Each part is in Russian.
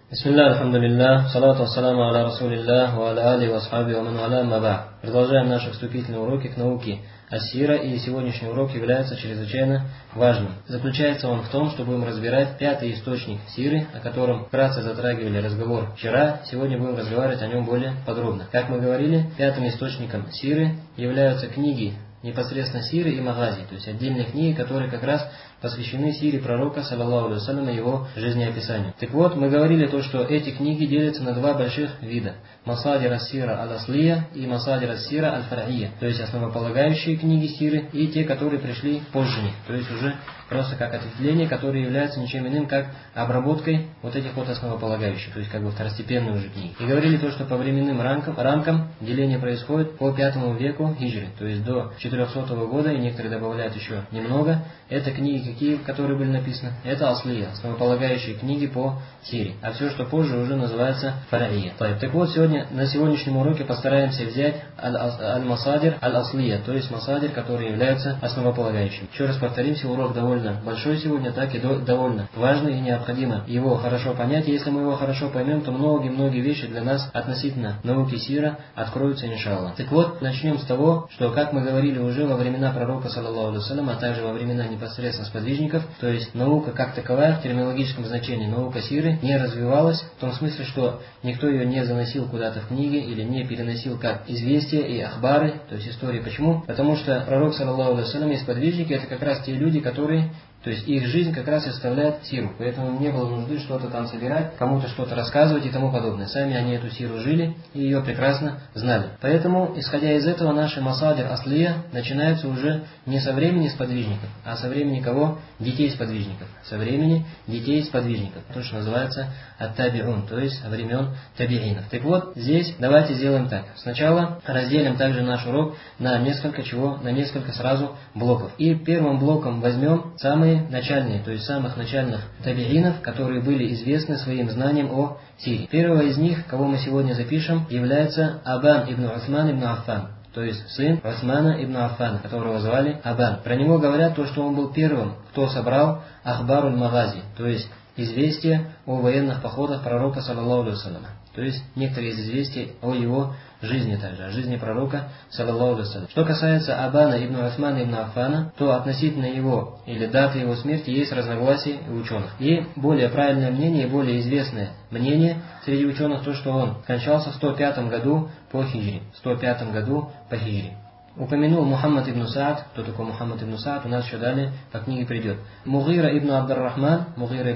Бисмилля, алхамдулилля, салату вассаламу аля расулилля, ва аля али ва асхаби ва ман аля маба. Продолжаем наши вступительные уроки к науке ас-сира, и сегодняшний урок является чрезвычайно важным. Заключается он в том, что будем разбирать пятый источник сиры, о котором вкратце затрагивали разговор вчера. Сегодня будем разговаривать о нем более подробно. Как мы говорили, пятым источником сиры являются книги непосредственно сиры и магази, то есть отдельные книги, которые как раз посвящены сире пророка, саллаллаху алейхи вассалям, и его жизнеописанию. Так вот, мы говорили то, что эти книги делятся на два больших вида: масадир ас-сира аль-аслия и масадир ас-сира аль-фар'ия, то есть основополагающие книги сиры и те, которые пришли позже них, то есть уже просто как ответвление, которые являются ничем иным, как обработкой вот этих вот основополагающих, то есть как бы второстепенные уже книги. И говорили то, что по временным рамкам деление происходит по 5 веку хиджры, то есть до 400 года, и некоторые добавляют еще немного. Это книги какие, которые были написаны? Это аслия, основополагающие книги по сире. А все, что позже, уже называется фар'ия. Так вот, на сегодняшнем уроке постараемся взять аль-масадир аль-аслия, то есть масадир, который является основополагающим. Еще раз повторимся, урок довольно большой сегодня, так и довольно важный, и необходимо его хорошо понять. И если мы его хорошо поймем, то многие вещи для нас относительно науки сира откроются, иншаллах. Так вот, начнем с того, что, как мы говорили уже во времена пророка, саллаллаху алейхи вассалям, а также во времена непосредственно сподвижников, то есть наука как таковая в терминологическом значении, наука сиры, не развивалась в том смысле, что никто ее не заносил куда-то в книги или не переносил как известия и ахбары, то есть истории. Почему? Потому что пророк, саллаллаху алейхи вассалям, и сподвижники — это как раз те люди, которые, то есть их жизнь как раз и составляет сиру. Поэтому не было нужды что-то там собирать, кому-то что-то рассказывать и тому подобное. Сами они эту сиру жили и ее прекрасно знали. Поэтому, исходя из этого, наши масадир аслия начинаются уже не со времени сподвижников, а со времени кого? Детей сподвижников. Со времени детей сподвижников. То, что называется ат-табиун, то есть времен табиинов. Так вот, здесь давайте сделаем так. Сначала разделим также наш урок на несколько сразу блоков. И первым блоком возьмем самые начальные, то есть самых начальных табиинов, которые были известны своим знанием о сире. Первого из них, кого мы сегодня запишем, является Абан ибн Усман ибн Аффан, то есть сын Усмана ибн Аффана, которого звали Абан. Про него говорят то, что он был первым, кто собрал ахбаруль магази, то есть известия о военных походах пророка, саллаллаху алейхи вассалям. То есть некоторые из известий о его жизни также, о жизни пророка, саллаллаху алейхи вассалям. Что касается Абана ибн Усмана ибн Аффана, то относительно его или даты его смерти есть разногласия у ученых. И более правильное мнение, и более известное мнение среди ученых то, что он скончался в 105 году по хиджре. В 105 году по хиджре. Упомянул Мухаммад ибн Саад. Кто такой Мухаммад ибн Саад? У нас еще далее по книге придет. Мугира ибн Абдар-Рахман.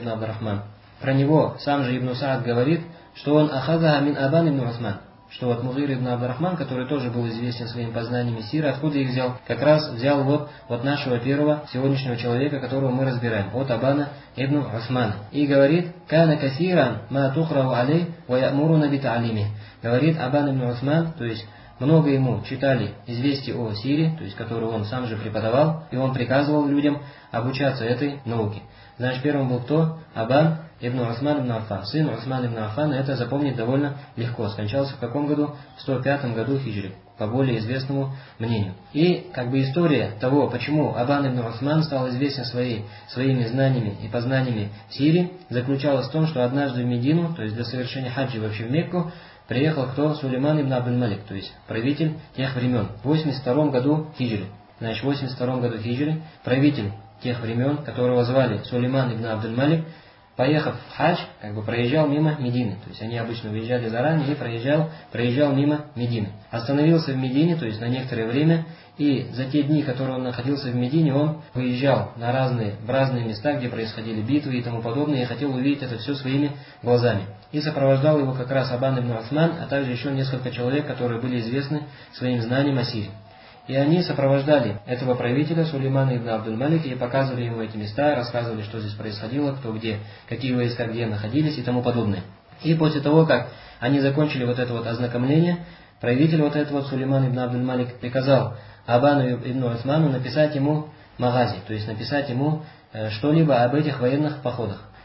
Про него сам же ибн Саад говорит, что он ахазаха мин Абан ибн Усман. Что вот Мугир ибн Абдар-Рахман, который тоже был известен своими познаниями сиры, откуда их взял? Как раз взял вот нашего первого сегодняшнего человека, которого мы разбираем, от Абана ибн Усмана. И говорит: «Кана касиран ма тухрау алей ва ямуруна бита'алими». Говорит Абан ибн Усман, то есть много ему читали известия о сире, то есть которую он сам же преподавал, и он приказывал людям обучаться этой науке. Значит, первым был кто? Абан ибн Усман ибн Аффан. Сын Усман ибн Аффана, это запомнить довольно легко. Скончался в каком году? В 105 году хиджры, по более известному мнению. И как бы история того, почему Абан ибн Усман стал известен своими знаниями и познаниями в сире, заключалась в том, что однажды в Медину, то есть для совершения хаджи вообще в Мекку, приехал кто? Сулейман ибн Абдуль-Малик, то есть правитель тех времен, в 82 году хиджры. Значит, в 82 году хиджры правитель тех времен, которого звали Сулейман ибн Абдуль-Малик, поехав в хадж, как бы проезжал мимо Медины. То есть они обычно выезжали заранее и проезжал мимо Медины. Остановился в Медине, то есть на некоторое время, и за те дни, которые он находился в Медине, он выезжал в разные места, где происходили битвы и тому подобное, и хотел увидеть это все своими глазами. И сопровождал его как раз Абан ибн Усман, а также еще несколько человек, которые были известны своим знанием о сире. И они сопровождали этого правителя Сулеймана ибн Абдуль-Малика и показывали ему эти места, рассказывали, что здесь происходило, кто где, какие войска где находились и тому подобное. И после того, как они закончили вот это вот ознакомление, правитель вот этого Сулейман ибн Абдуль-Малик приказал Абану ибн Усману написать ему магази, то есть написать ему что-либо об этих военных походах.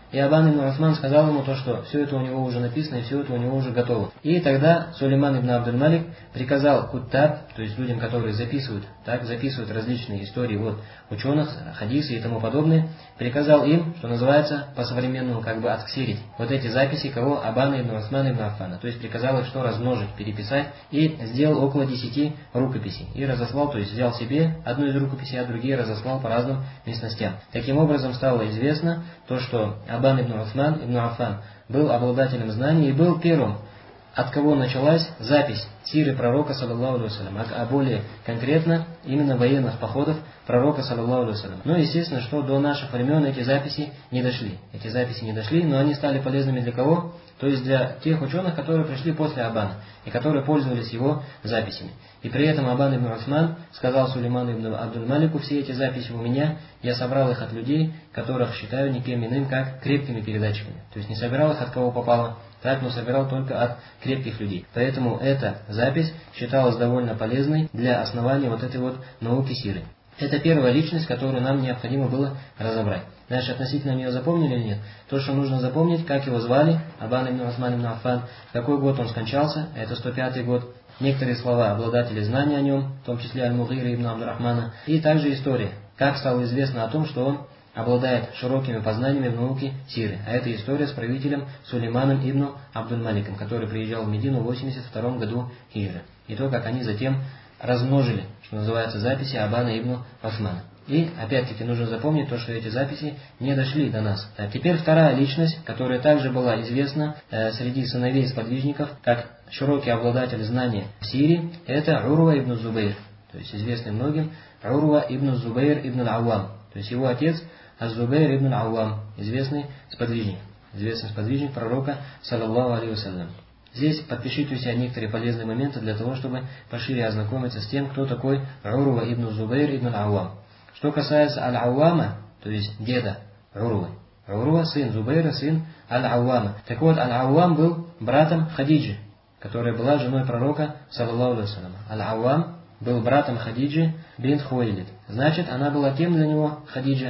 И Абан ибн Усман сказал ему то, что все это у него уже написано и все это у него уже готово. И тогда Сулейман ибн Абдуль-Малик приказал куттаб, то есть людям, которые записывают различные истории ученых, хадисы и тому подобное, приказал им, что называется, по-современному отксерить вот эти записи кого? Абана ибн Усмана ибн Аффана. То есть приказал их что? Размножить, переписать, и сделал около 10 рукописей. И разослал, то есть взял себе одну из рукописей, а другие разослал по разным местностям. Таким образом стало известно то, что Абан ибн Усман ибн Аффан был обладателем знаний и был первым, от кого началась запись сиры пророка, саллаллаху алейхи вассалям, а более конкретно именно военных походов пророка, саллаллаху алейхи вассалям. Но естественно, что до наших времен эти записи не дошли. Но они стали полезными для кого? То есть для тех ученых, которые пришли после Абана и которые пользовались его записями. И при этом Абан ибн Усман сказал Сулейману ибн Абдуль-Малику: все эти записи у меня, я собрал их от людей, которых считаю никем иным, как крепкими передатчиками. То есть не собирал их от кого попало, но собирал только от крепких людей. Поэтому эта запись считалась довольно полезной для основания этой науки сиры. Это первая личность, которую нам необходимо было разобрать. Дальше относительно нее запомнили или нет? То, что нужно запомнить, как его звали, Абан ибн Усман ибн Аффан, в какой год он скончался, это 105-й год. Некоторые слова обладатели знаний о нем, в том числе Аль-Мугира ибн Абдурахмана. И также история, как стало известно о том, что он обладает широкими познаниями в науке сиры. А это история с правителем Сулейманом ибн Абдуль-Маликом, который приезжал в Медину в 82 году хиджры. И то, как они затем размножили, что называется, записи Абана ибн Усмана. И опять-таки нужно запомнить то, что эти записи не дошли до нас. Так, теперь вторая личность, которая также была известна среди сыновей сподвижников, как широкий обладатель знания в сире, это Урва ибн Зубейр. То есть известный многим Урва ибн Зубейр ибн Ауам. То есть его отец Аз-Зубейр ибн Ауам, известный сподвижник пророка, саллаллаху алейхи вассалям. Здесь подпишите у себя некоторые полезные моменты для того, чтобы пошире ознакомиться с тем, кто такой Урва ибн Зубейр ибн Ауам. Что касается Аль-Ауама, то есть деда Урвы. Урва сын Зубейра, сын Аль-Ауама. Так вот, Аль-Ауам был братом Хадиджи, которая была женой пророка, саллаллаху алейхи вассалям. Аль-Ауам был братом Хадиджи бинт Хуэйлид. Значит, она была кем для него, Хадиджа,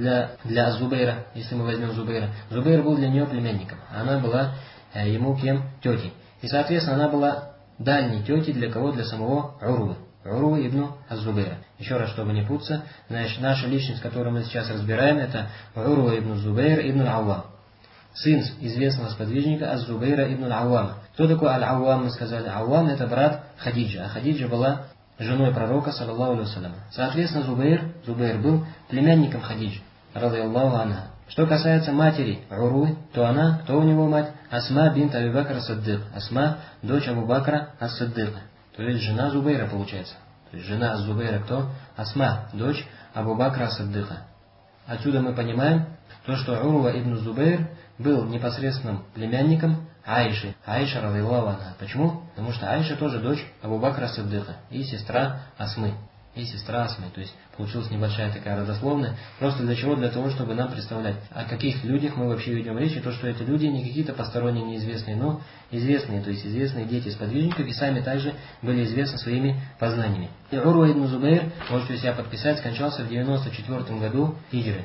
для Зубейра, если мы возьмем Зубейра. Зубейр был для нее племянником, она была ему кем? Тетей. И, соответственно, она была дальней тетей для кого? Для самого Урвы. Урвы ибн Az-Зубейра. Еще раз, чтобы не путаться, значит, наша личность, которую мы сейчас разбираем, это Урва ибн Зубейр ибн Ауам. Сын известного сподвижника Az-Зубейра ибн Ауама. Кто такой Аль-Ауам, мы сказали? Ауам это брат Хадиджа. А Хадиджа была женой пророка, саллаллаху алейхи вассалям. Соответственно, Зубейр был племянником Хадиджи, радийаллаху анха. Что касается матери Урвы, то она, кто у него мать? Асма бинт Аби Бакр ас-Сиддик. Асма, дочь Абу Бакра ас-Сиддика. То есть жена Зубейра получается. То есть жена Зубейра кто? Асма, дочь Абу Бакра ас-Сиддика. Отсюда мы понимаем то, что Урва ибн Зубейр был непосредственным племянником Аиши. Аиша, радийаллаху анха. Почему? Потому что Аиша тоже дочь Абу Бакра ас-Сиддика и сестра Асмы. То есть получилась небольшая такая родословная. Просто для чего? Для того, чтобы нам представлять, о каких людях мы вообще ведем речь. И то, что эти люди не какие-то посторонние, неизвестные, но известные. То есть известные дети сподвижников и сами также были известны своими познаниями. И Урва ибн Зубейр, можете у себя подписать, скончался в 94 году хиджры.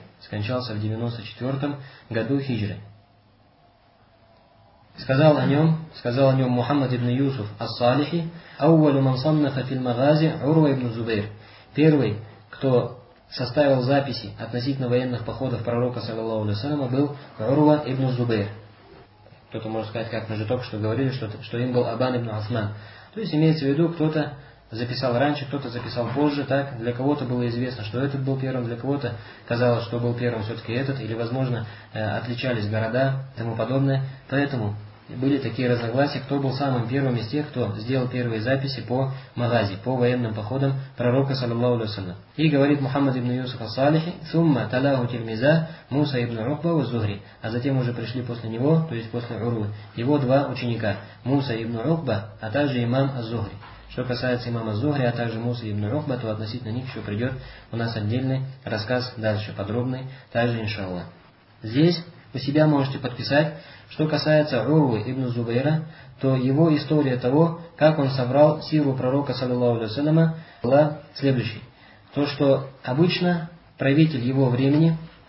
Сказал о нем Мухаммад ибн Юсуф ас-Салихи: «Аувалю ман саннафа фил магази Урва ибн Зубейр». Первый, кто составил записи относительно военных походов пророка, саллаллаху алейхи вассаляма, был Урва ибн Зубейр. Кто-то может сказать, как мы же только что говорили, что им был Абан ибн Усман. То есть имеется в виду, кто-то записал раньше, кто-то записал позже, так, для кого-то было известно, что этот был первым, для кого-то казалось, что был первым все-таки этот, или, возможно, отличались города и тому подобное. Поэтому были такие разногласия, кто был самым первым из тех, кто сделал первые записи по магази, по военным походам пророка, саллаллаху алейхи вассалям. И говорит Мухаммад ибн Юсуф ас-Салихи: «Сумма талаху тильмиза Муса ибн Укба ва Зухри». А затем уже пришли после него, то есть после Урвы, его два ученика, Муса ибн Укба, а также имам аз-Зухри. Что касается имама Зухри, а также Муса ибн Укба, то относительно них еще придет у нас отдельный рассказ дальше, подробный, также иншаллах. Здесь у себя можете подписать. Что касается Урвы ибн Зубейра, то его история того, как он собрал сиру пророка, саллаллаху алейхи вассаляма, была следующей. То, что обычно правитель его времени,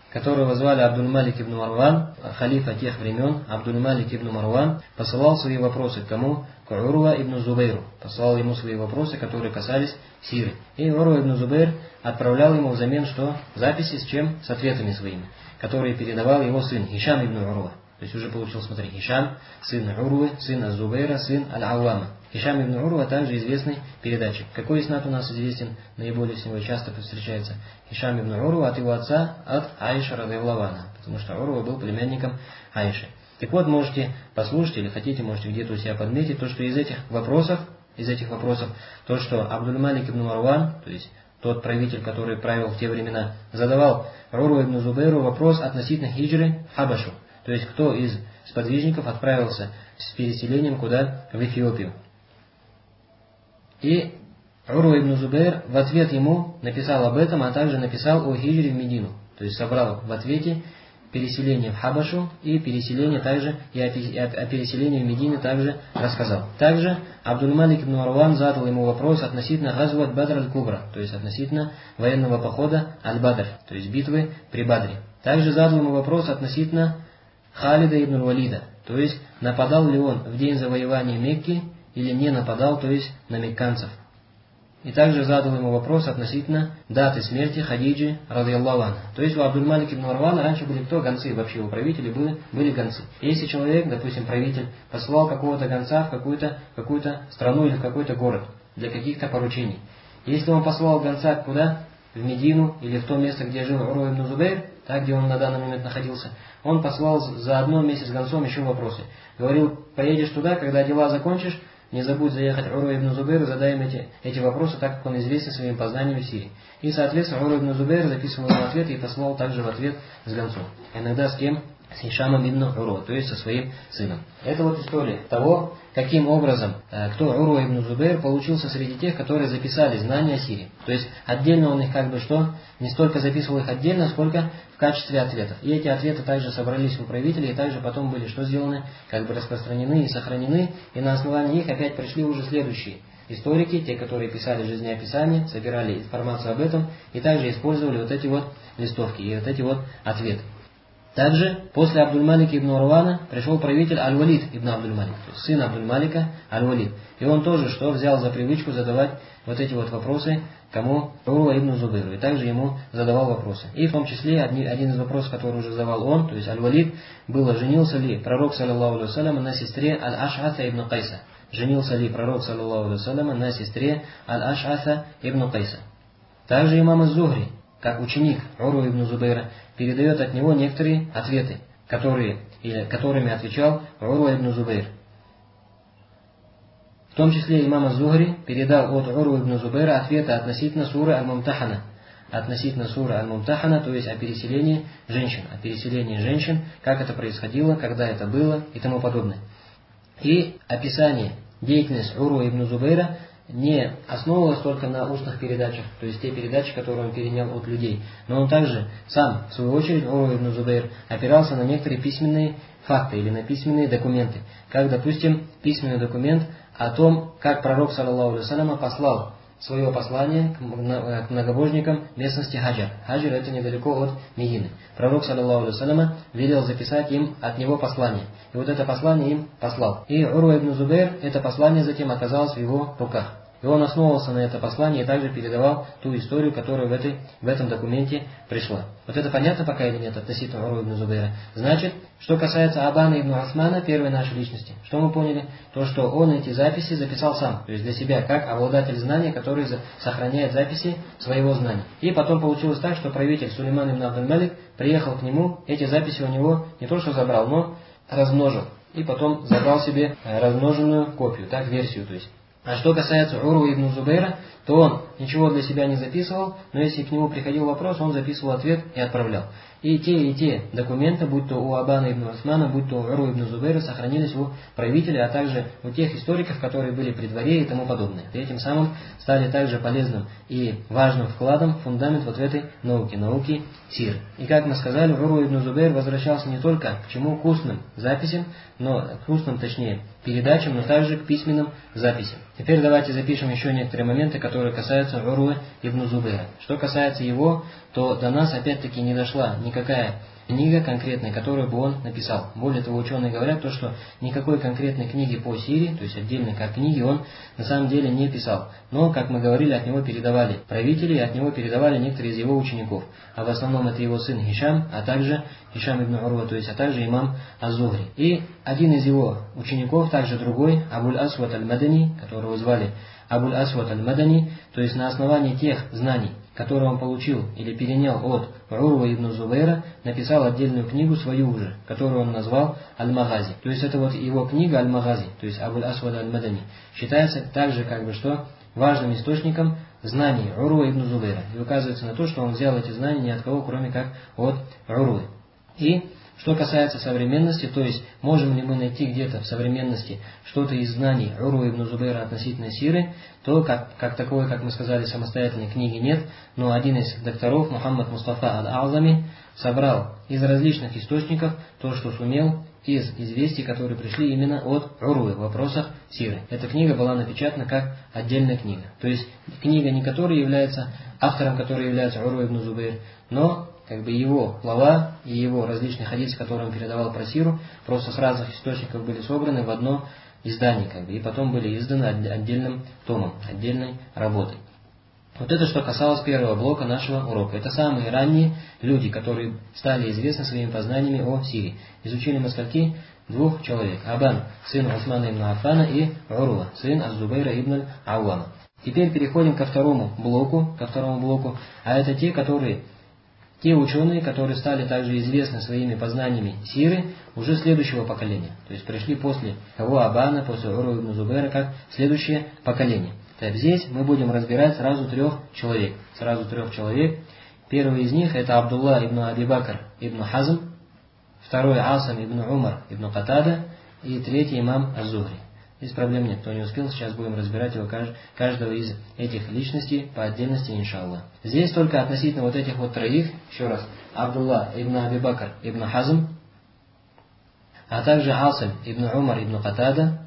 которого звали Абдуль-Малик ибн Марван, халифа тех времен, Абдуль-Малик ибн Марван, посылал свои вопросы к кому? К Урва ибн Зубейру. Посылал ему свои вопросы, которые касались сиры. И Урва ибн Зубейр отправлял ему взамен что? Записи с чем? С ответами своими, которые передавал его сын Хишам ибн Урва. То есть уже получил, смотри, Хишам, сын Урвы, сын Аз-Зубейра, сын Аль-Ауама. Хишам ибн Урва также известный передатчик. Какой иснад у нас известен, наиболее всего часто встречается? Хишам ибн Урва от его отца, от Аиша радиаллаху анха, потому что Урва был племянником Аиши. Так вот, можете послушать, или хотите, можете где-то у себя подметить, то, что из этих вопросов, то, что Абдуль-Малик ибн Марван, то есть тот правитель, который правил в те времена, задавал Урву ибн Зубейру вопрос относительно хиджры в Хабашу. То есть, кто из сподвижников отправился с переселением куда? В Эфиопию. И Урва ибн Зубейр в ответ ему написал об этом, а также написал о хиджре в Медину. То есть, собрал в ответе переселение в Хабашу и переселение также, и о переселении в Медину также рассказал. Также Абдуль-Малик ибн Марван задал ему вопрос относительно Газват Бадр аль-Кубра, то есть относительно военного похода Аль-Бадр, то есть битвы при Бадре. Также задал ему вопрос относительно Халида ибн Валида, то есть нападал ли он в день завоевания Мекки или не нападал, то есть на мекканцев. И также задал ему вопрос относительно даты смерти Хадиджи радиаллаху анха. То есть у Абдуль-Малика ибн Марвана раньше были кто? Гонцы. Вообще у правителей были гонцы. Если человек, допустим, правитель, послал какого-то гонца в какую-то страну или в какой-то город для каких-то поручений. Если он послал гонца куда? В Медину или в то место, где жил Урва ибн Зубейр, так, где он на данный момент находился, он послал заодно вместе с гонцом еще вопросы. Говорил, поедешь туда, когда дела закончишь, не забудь заехать Урва ибн Зубейру, задай им эти вопросы, так как он известен своими познаниями в Сирии. И, соответственно, Урва ибн Зубейр записывал ему ответы и послал также в ответ с гонцом. Иногда с кем? С Хишамом ибн Урва, то есть со своим сыном. Это вот история того, каким образом, кто Урва ибн Зубейр получился среди тех, которые записали знания о Сирии. То есть отдельно он их не столько записывал их отдельно, сколько в качестве ответов. И эти ответы также собрались у правителей, и также потом были сделаны, распространены и сохранены, и на основании их опять пришли уже следующие историки, те, которые писали жизнеописания, собирали информацию об этом, и также использовали вот эти вот листовки и вот эти вот ответы. Также после Абдуль-Малика ибн Марвана пришел правитель Аль-Валид ибн Абдуль-Малик, то есть сын Абдуль-Малика Аль-Валид. И он тоже взял за привычку задавать вот эти вот вопросы кому? Урва ибн Зубейру. И также ему задавал вопросы. И в том числе один из вопросов, который уже задавал он, то есть Аль-Валид, было, женился ли пророк, саллаллаху алейхи вассалям, на сестре Аль-Аш'ата ибн Кайса. Женился ли пророк, саллаллаху алейхи вассалям, на сестре Аль-Аш'ата ибн Кайса. Также имам Аз-Зухри, как ученик Урва ибн Зубейра, передает от него некоторые ответы, которыми отвечал Урва ибн Зубейр. В том числе имам Аз-Зухри передал от Урва ибн Зубейра ответы относительно суры Аль-Мумтахана. То есть о переселении женщин, как это происходило, когда это было и тому подобное. И описание деятельности Урва ибн Зубейра не основывалось только на устных передачах, то есть те передачи, которые он перенял от людей. Но он также сам, в свою очередь, Урва ибн Зубейр, опирался на некоторые письменные факты или на письменные документы. Как, допустим, письменный документ о том, как пророк, саллаллаху алейхи вассалям, послал свое послание к многобожникам местности Хаджар. Хаджар — это недалеко от Медины. Пророк, саллаллаху алейхи вассалям, велел записать им от него послание. И вот это послание им послал. И Урва ибн Зубейр, это послание затем оказалось в его руках. И он основывался на это послание и также передавал ту историю, которая в этом документе пришла. Вот это понятно пока или нет относительно Урва ибн Зубейра? Значит, что касается Абана ибн Усмана, первой нашей личности, что мы поняли? То, что он эти записи записал сам, то есть для себя, как обладатель знания, который сохраняет записи своего знания. И потом получилось так, что правитель Сулейман ибн Абдуль-Малик приехал к нему, эти записи у него не то что забрал, но размножил. И потом забрал себе размноженную копию, версию, то есть. А что касается Урвы ибн Зубейра, то он ничего для себя не записывал, но если к нему приходил вопрос, он записывал ответ и отправлял. И те документы, будь то у Абана ибн Усмана, будь то у Урвы ибн Зубейра, сохранились у правителя, а также у тех историков, которые были при дворе и тому подобное. И этим самым стали также полезным и важным вкладом в фундамент вот в этой науки сиры. И как мы сказали, Урва ибн Зубейр возвращался не только к чему? К устным записям, передачам, но также к письменным записям. Теперь давайте запишем еще некоторые моменты, которые касаются Урвы ибн Зубейра. Что касается его, то до нас опять-таки не никакая книга конкретная, которую бы он написал. Более того, ученые говорят то, что никакой конкретной книги по сире, то есть отдельно как книги, он на самом деле не писал. Но, как мы говорили, от него передавали правители, и от него передавали некоторые из его учеников. А в основном это его сын Хишам, а также Хишам ибн Урва, то есть, а также имам Аз-Зухри. И один из его учеников, также другой, Абуль-Асвад аль-Мадани, которого звали Абуль-Асвад аль-Мадани, то есть на основании тех знаний, который он получил или перенял от Урва ибн Зубейра, написал отдельную книгу свою уже, которую он назвал Аль-Магази. То есть это вот его книга Аль-Магази, то есть Абуль-Асвад аль-Мадани, считается также что важным источником знаний Урва ибн Зубейра. И указывается на то, что он взял эти знания ни от кого, кроме как от Урвы. И что касается современности, то есть можем ли мы найти где-то в современности что-то из знаний Урвы ибн Зубейра относительно сиры, то как таковой, как мы сказали, самостоятельной книги нет, но один из докторов, Мухаммад Мустафа аль-Азами, собрал из различных источников то, что сумел, из известий, которые пришли именно от Урвы в вопросах сиры. Эта книга была напечатана как отдельная книга. То есть книга, не которая является автором, которой является Урва ибн Зубейр, но его слова и его различные хадисы, которые он передавал про сиру, просто с разных источников были собраны в одно издание, и потом были изданы отдельным томом, отдельной работой. Вот это что касалось первого блока нашего урока. Это самые ранние люди, которые стали известны своими познаниями о сире. Изучили мы скольки? 2 человек. Абан, сын Усмана ибн Аффана, и Урва, сын Аз-Зубейра ибн Ауама. Теперь переходим ко второму блоку, а это те ученые, которые стали также известны своими познаниями сиры уже следующего поколения. То есть пришли после того Абана, после Урвы ибн Зубейра, как следующее поколение. Так, здесь мы будем разбирать сразу 3 человек. Первый из них это Абдулла ибн Аби Бакр ибн Хазм, второй Асам ибн Умар ибн Катада и третий имам Аз-Зухри. Здесь проблем нет, кто не успел, сейчас будем разбирать его каждого из этих личностей по отдельности, иншаллах. Здесь только относительно вот этих вот 3, еще раз, Абдулла ибн Аби Бакр ибн Хазм, а также Асам ибн Умар ибн Катада,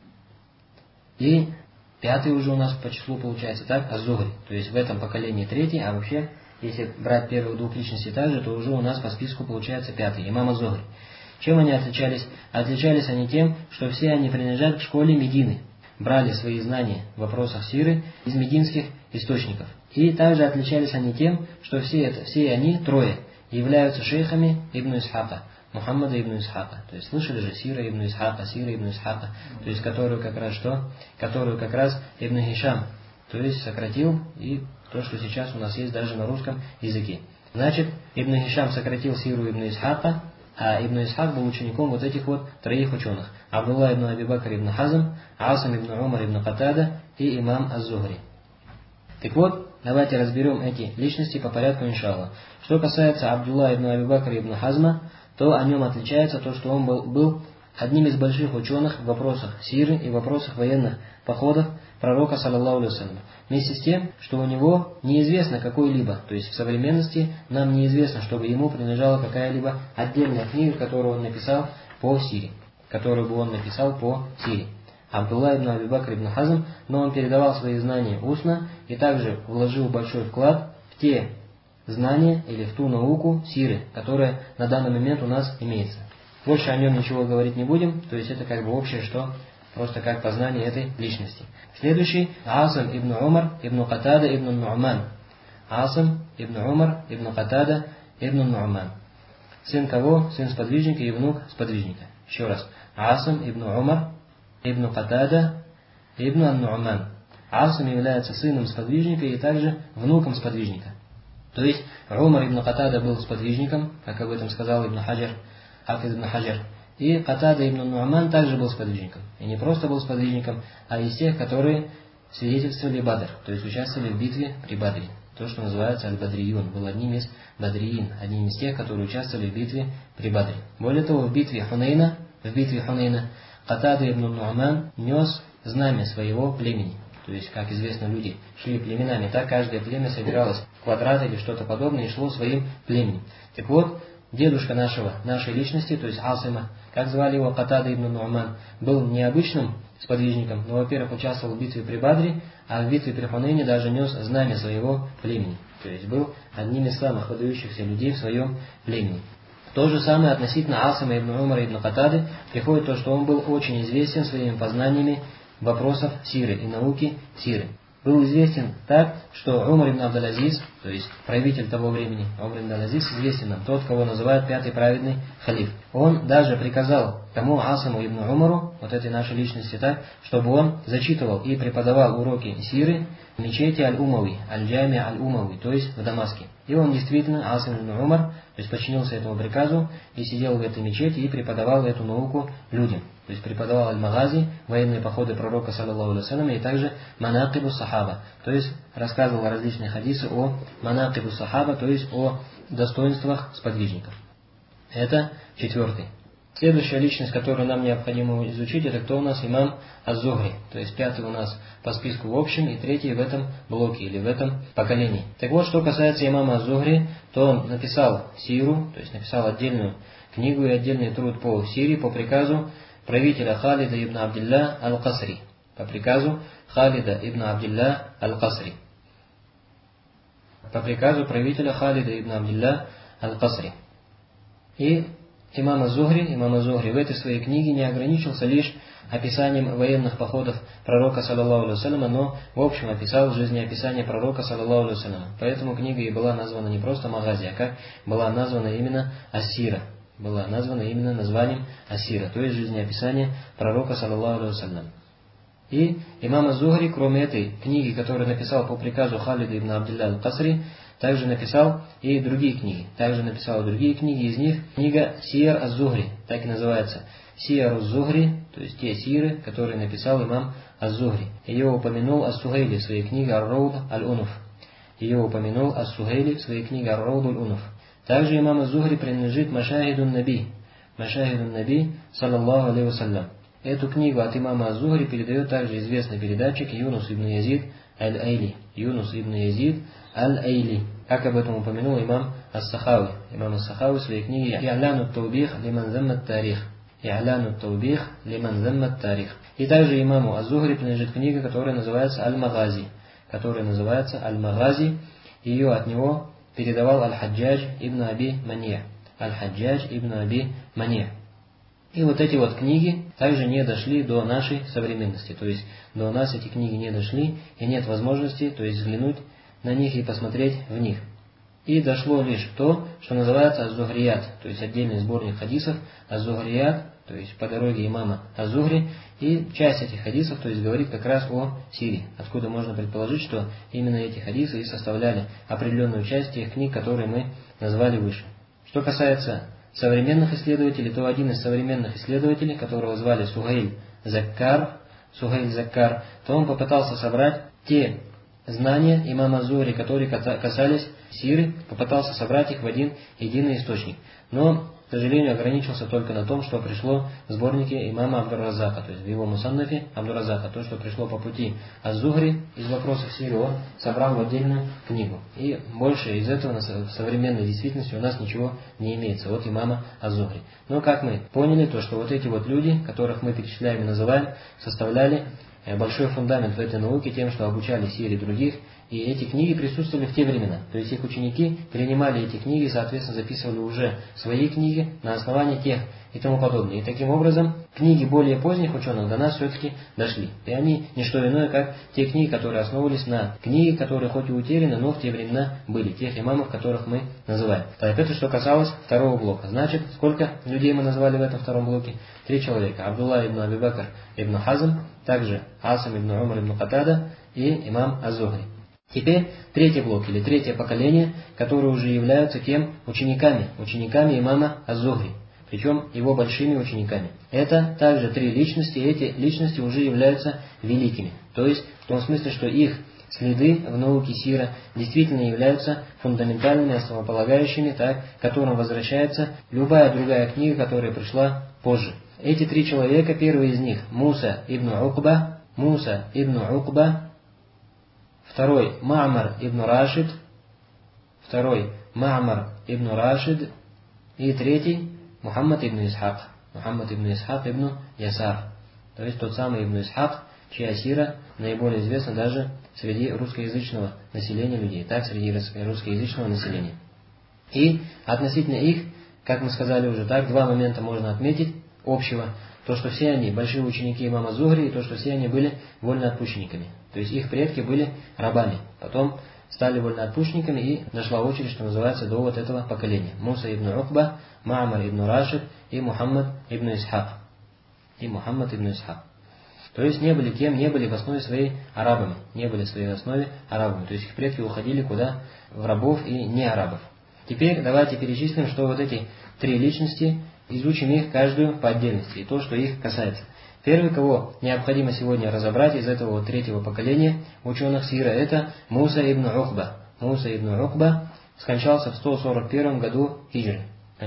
и 5-й уже у нас по числу получается, так, Аз-Зухри. То есть в этом поколении 3-й, а вообще, если брать первых 2 личностей также, то уже у нас по списку получается 5-й, имам Аз-Зухри. Чем они отличались? Отличались они тем, что все они принадлежат к школе Медины, брали свои знания в вопросах сиры из мединских источников. И также отличались они тем, что все они 3 являются шейхами Ибн Исхака, Мухаммада ибн Исхака. То есть слышали же сира ибн Исхака, то есть которую как раз Ибн Хишам, то есть сократил, и то, что сейчас у нас есть даже на русском языке. Значит, Ибн Хишам сократил сиру Ибн Исхака, а Ибн Исхак был учеником вот этих вот 3 ученых. Абдулла ибн Аби Бакр ибн Хазм, Асам ибн Умар ибн Катада и имам Аз-Зухри. Так вот, давайте разберем эти личности по порядку, иншаллах. Что касается Абдулла ибн Аби Бакр ибн Хазма, то о нем отличается то, что он был одним из больших ученых в вопросах сиры и в вопросах военных походов пророка, саллаллаху алейхи вассалям. Вместе с тем, что у него неизвестно какой-либо, то есть в современности нам неизвестно, чтобы ему принадлежала какая-либо отдельная книга, которую он написал по сире. Абдулла ибн Аби Бакр ибн Хазм, но он передавал свои знания устно и также вложил большой вклад в те знания или в ту науку сиры, которая на данный момент у нас имеется. Больше о нем ничего говорить не будем, то есть это общее, что просто как познание этой личности. Следующий Асам ибн Умар ибн Катада ибн Ну'ман. Асам ибн Умар ибн Катада ибн Ну'ман. Сын кого? Сын сподвижника и внук сподвижника. Еще раз. Асам ибн Умар ибн Катада ибн Ну'ман. Асам является сыном сподвижника и также внуком сподвижника. То есть Умар ибн Катада был сподвижником, как об этом сказал Хафиз ибн Хаджар. И Катада ибн Ну'ман также был сподвижником. И не просто был сподвижником, а из тех, которые свидетельствовали Бадр, то есть участвовали в битве при Бадре. То, что называется Аль-Бадриюн, был одним из Бадриин, одним из тех, которые участвовали в битве при Бадре. Более того, в битве Хунейна Катада ибн Ну'ман нес знамя своего племени. То есть, как известно, люди шли племенами, так каждое племя собиралось в квадрат или что-то подобное и шло своим племенем. Так вот, дедушка нашей личности, то есть Асима как звали его Катада ибн Ну'ман, был необычным сподвижником, но, во-первых, участвовал в битве при Бадре, а в битве при Хунейне даже нес знамя своего племени. То есть был одним из самых выдающихся людей в своем племени. То же самое относительно Асима ибн Умара ибн Катады приходит то, что он был очень известен своими познаниями вопросов сиры и науки сиры. Был известен так, что Умар ибн Абдул-Азиз, то есть правитель того времени, Умар ибн Абдул-Азиз известен нам, тот, кого называют пятый праведный халиф. Он даже приказал тому Асиму ибн Умару, вот этой нашей личности, так, чтобы он зачитывал и преподавал уроки сиры в мечети Аль-Умави, Аль-Джами Аль-Умави, то есть в Дамаске. И он действительно, Асим ибн Умар, то есть подчинился этому приказу и сидел в этой мечети и преподавал эту науку людям. То есть преподавал Аль-Магази, военные походы пророка, саллаллаху алейхи вассалям, и также Манакибу Сахаба, то есть рассказывал различные хадисы о Манакибу Сахаба, то есть о достоинствах сподвижников. Это четвертый. Следующая личность, которую нам необходимо изучить, это кто у нас? Имам Аз-Зухри. То есть пятый у нас по списку в общем и третий в этом блоке или в этом поколении. Так вот, что касается имама Аз-Зухри, то он написал сиру, то есть написал отдельную книгу и отдельный труд по сире по приказу правителя Халида ибн Абдилля Аль-Касри. По приказу Халида ибн Абдилля Аль-Касри. По приказу правителя Халида ибн Абдилля Аль-Касри. И имам Az-Зухри в этой своей книге не ограничился лишь описанием военных походов пророка, саллаллаху алейхи вассаляма, но в общем описал жизнеописание пророка, саллаллаху алейхи вассаляма. Поэтому книга и была названа не просто Магази, а как была названа именно Ас-Сира. Была названа именно названием Ас-Сира, то есть жизнеописание пророка, саллаллаху алейхи вассалям. И имам Az-Зухри, кроме этой книги, которую написал по приказу Халида ибн Абдилля Аль-Касри, также написал и другие книги. Из них книга Сиар Аз-Зухри, так и называется. Сиар Аз-Зухри, то есть те сиры, которые написал имам Аз-Зухри. Ее упомянул Ас-Сухейли в своей книге Ар-Рауд Аль-Унуф. Также имам Az-Зухри принадлежит Машахидун Наби, саллаллаху алейхи вассалям. Эту книгу от имама Az-Зухри передает также известный передатчик Юнус ибн Язид Аль-Айли. Как об этом упомянул имам Ас-Сахави. Имам Ас-Сахави в своей книге И'ляну ат-Таубих лиман замма ат-Тарих. И также имаму Az-Зухри принадлежит книга, которая называется Аль-Магази. Ее от него передавал Аль-Хаджадж ибн Аби Мания. И вот эти вот книги также не дошли до нашей современности. То есть до нас эти книги не дошли, и нет возможности, то есть взглянуть на них и посмотреть в них. И дошло лишь то, что называется Az-Зухрият, то есть отдельный сборник хадисов, Az-Зухрият, то есть по дороге имама Az-Зухри, и часть этих хадисов, то есть говорит как раз о сире, откуда можно предположить, что именно эти хадисы и составляли определенную часть тех книг, которые мы назвали выше. Что касается современных исследователей, то один из современных исследователей, которого звали Сухейль Заккар, то он попытался собрать те знания имама Az-Зухри, которые касались сиры, попытался собрать их в один единый источник. Но, к сожалению, ограничился только на том, что пришло в сборнике имама Абдур-Разака, то есть в его мусаннафе Абдур-Разака. То, что пришло по пути Az-Зухри из вопросов сиры, он собрал в отдельную книгу. И больше из этого в современной действительности у нас ничего не имеется от имама Az-Зухри. Но, как мы поняли, то, что вот эти вот люди, которых мы перечисляем и называем, составляли большой фундамент в этой науке тем, что обучали сире других, и эти книги присутствовали в те времена. То есть их ученики перенимали эти книги, соответственно, записывали уже свои книги на основании тех и тому подобное. И таким образом книги более поздних ученых до нас все-таки дошли. И они не что иное, как те книги, которые основывались на книги, которые хоть и утеряны, но в те времена были, тех имамов, которых мы называем. Так, это что касалось второго блока. Значит, сколько людей мы назвали в этом втором блоке? 3 человека. Абдулла ибн Аби Бакр ибн Хазм, также Асим ибн Умар ибн Катада и имам Az-Зухри. Теперь третий блок или третье поколение, которые уже являются кем? Учениками имама Az-Зухри. Причем его большими учениками. Это также 3 личности, и эти личности уже являются великими. То есть в том смысле, что их следы в науке сира действительно являются фундаментальными, основополагающими, так, к которым возвращается любая другая книга, которая пришла позже. Эти 3 человека, первый из них Муса ибн Укба, второй Ма'мар ибн Рашид, и третий Мухаммад ибн Исхак. Мухаммад ибн Исхак ибн Ясар. То есть тот самый ибн Исхак, чья сира наиболее известна даже среди русскоязычного населения людей. Так, среди русскоязычного населения. И относительно их, как мы сказали уже, так, два момента можно отметить общего. То, что все они большие ученики имама Зухри, и то, что все они были вольноотпущенниками. То есть их предки были рабами. Потом стали вольноотпущенниками, и дошла очередь, что называется, до вот этого поколения. Муса ибн Укба, Ма'мар ибн Рашид и Мухаммад ибн Исхак. То есть не были кем, не были в основе своей арабами. Не были в своей основе арабами. То есть их предки уходили куда? В рабов и не арабов. Теперь давайте перечислим, что вот эти три личности, изучим их каждую по отдельности, и то, что их касается. Первый, кого необходимо сегодня разобрать из этого вот третьего поколения ученых сира, это Муса ибн Укба. Муса ибн Укба скончался в 141 году хиджры.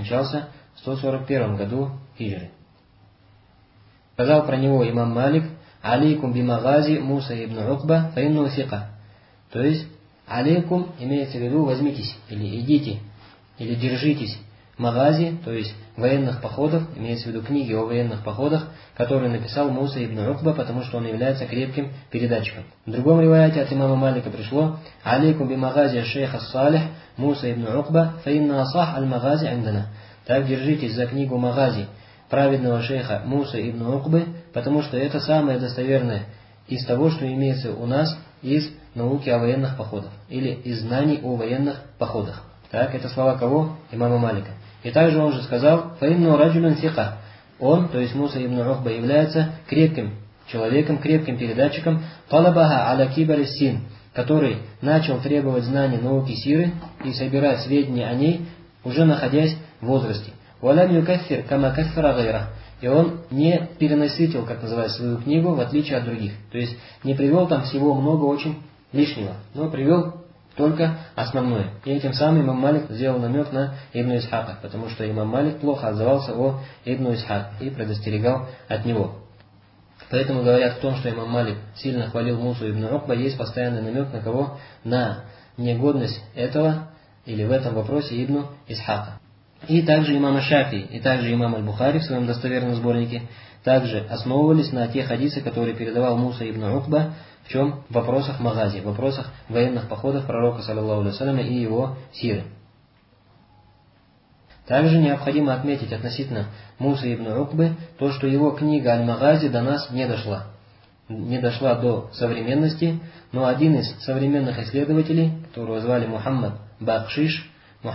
Сказал про него имам Малик: «Алейкум бимагази Муса ибн Укба фаинну сика». То есть, алейкум имеется в виду возьмитесь, или идите, или держитесь. Магази, то есть военных походов, имеется в виду книги о военных походах, которые написал Муса ибн Укба, потому что он является крепким передатчиком. В другом риваяте от имама Малика пришло: «Алейкум бимагази шейха Салих Муса ибн Укба фаинна асах аль-магази андана». Так, держитесь за книгу Магази праведного шейха Муса ибн Укбы, потому что это самое достоверное из того, что имеется у нас из науки о военных походах, или из знаний о военных походах. Так, это слова кого? Имама Малика. И также он же сказал: «Фаинну раджулюн сика». Он, то есть Муса ибн Укба, является крепким человеком, крепким передатчиком, талабаха аля кибари син, который начал требовать знаний науки сиры и собирать сведения о ней, уже находясь в возрасте. «Валям юкаффир кама каффара гайра». И он не перенасытил, как называется, свою книгу, в отличие от других. То есть не привел там всего много очень лишнего, но привел только основное. И этим самым имам Малик сделал намек на Ибн Исхака, потому что имам Малик плохо отзывался о Ибн Исхак и предостерегал от него. Поэтому говорят о том, что имам Малик сильно хвалил Мусу ибн Укба, есть постоянный намек на кого? На негодность этого или в этом вопросе Ибн Исхака. И также имам Шафии, и также имам Аль-Бухари в своем достоверном сборнике также основывались на те хадисы, которые передавал Муса ибн Укба, в чем? В вопросах магази, в вопросах военных походов пророка, саллаллаху алейхи вассаляма, и его сиры. Также необходимо отметить относительно Мусы ибн Укбы то, что его книга Аль-Магази до нас не дошла до современности, но один из современных исследователей, которого звали Мухаммад Бакшиш,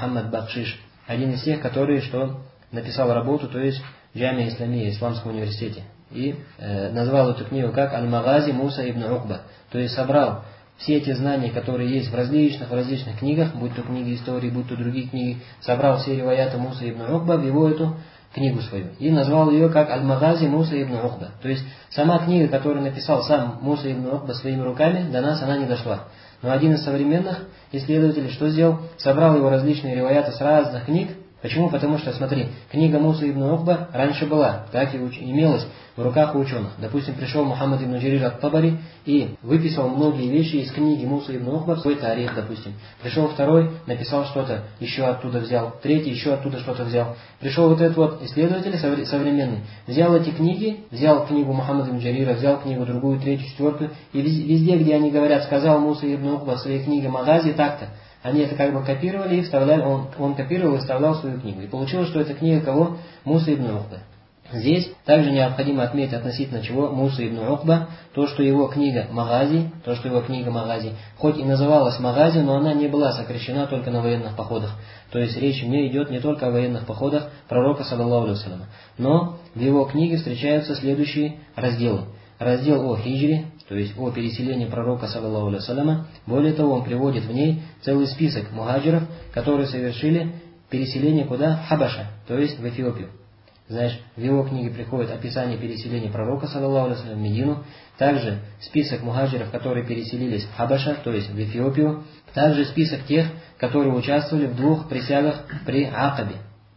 один из тех, которые что написал работу, то есть Джамия Исламия, Исламском университете, и назвал эту книгу как Аль-Магази Муса ибн Укба, то есть собрал все эти знания, которые есть в различных книгах, будь то книги истории, будь то другие книги, собрал все риваяты Муса ибн Укба в его эту книгу свою и назвал ее как Аль-Магази Муса ибн Укба. То есть сама книга, которую написал сам Муса ибн Укба своими руками, до нас она не дошла. Но один из современных исследователей что сделал? Собрал его различные риваяты с разных книг. Почему? Потому что, смотри, книга Муса ибн Укба раньше была, так и имелась в руках у ученых. Допустим, пришел Мухаммад ибн Джарир ат-Табари и выписал многие вещи из книги Муса ибн Укба, свой тарих, допустим. Пришел второй, написал что-то, еще оттуда взял, третий еще оттуда что-то взял. Пришел вот этот вот исследователь современный, взял эти книги, взял книгу Мухаммада ибн Джарира, взял книгу другую, третью, четвертую, и везде, где они говорят, сказал Муса ибн Укба в своей книге Магази так-то, они это как бы копировали и вставляли, он копировал и вставлял в свою книгу. И получилось, что это книга кого? Муса ибн Укба. Здесь также необходимо отметить относительно чего Муса ибн Укба, то, что его книга Магази, хоть и называлась Магази, но она не была сокращена только на военных походах. То есть речь не идет не только о военных походах пророка, саллаллаху алейхи вассаляма. Но в его книге встречаются следующие разделы. Раздел о хиджре, то есть о переселении пророка, саллаллаху алейхи вассаляма. Более того, он приводит в ней целый список мухаджиров, которые совершили переселение куда? Хабаша, то есть в Эфиопию. Знаешь, в его книге приходит описание переселения пророка, саллаллаху алейхи вассалям, в Медину. Также список мухаджиров, которые переселились в Хабаша, то есть в Эфиопию. Также список тех, которые участвовали в 2 присягах при Акабе.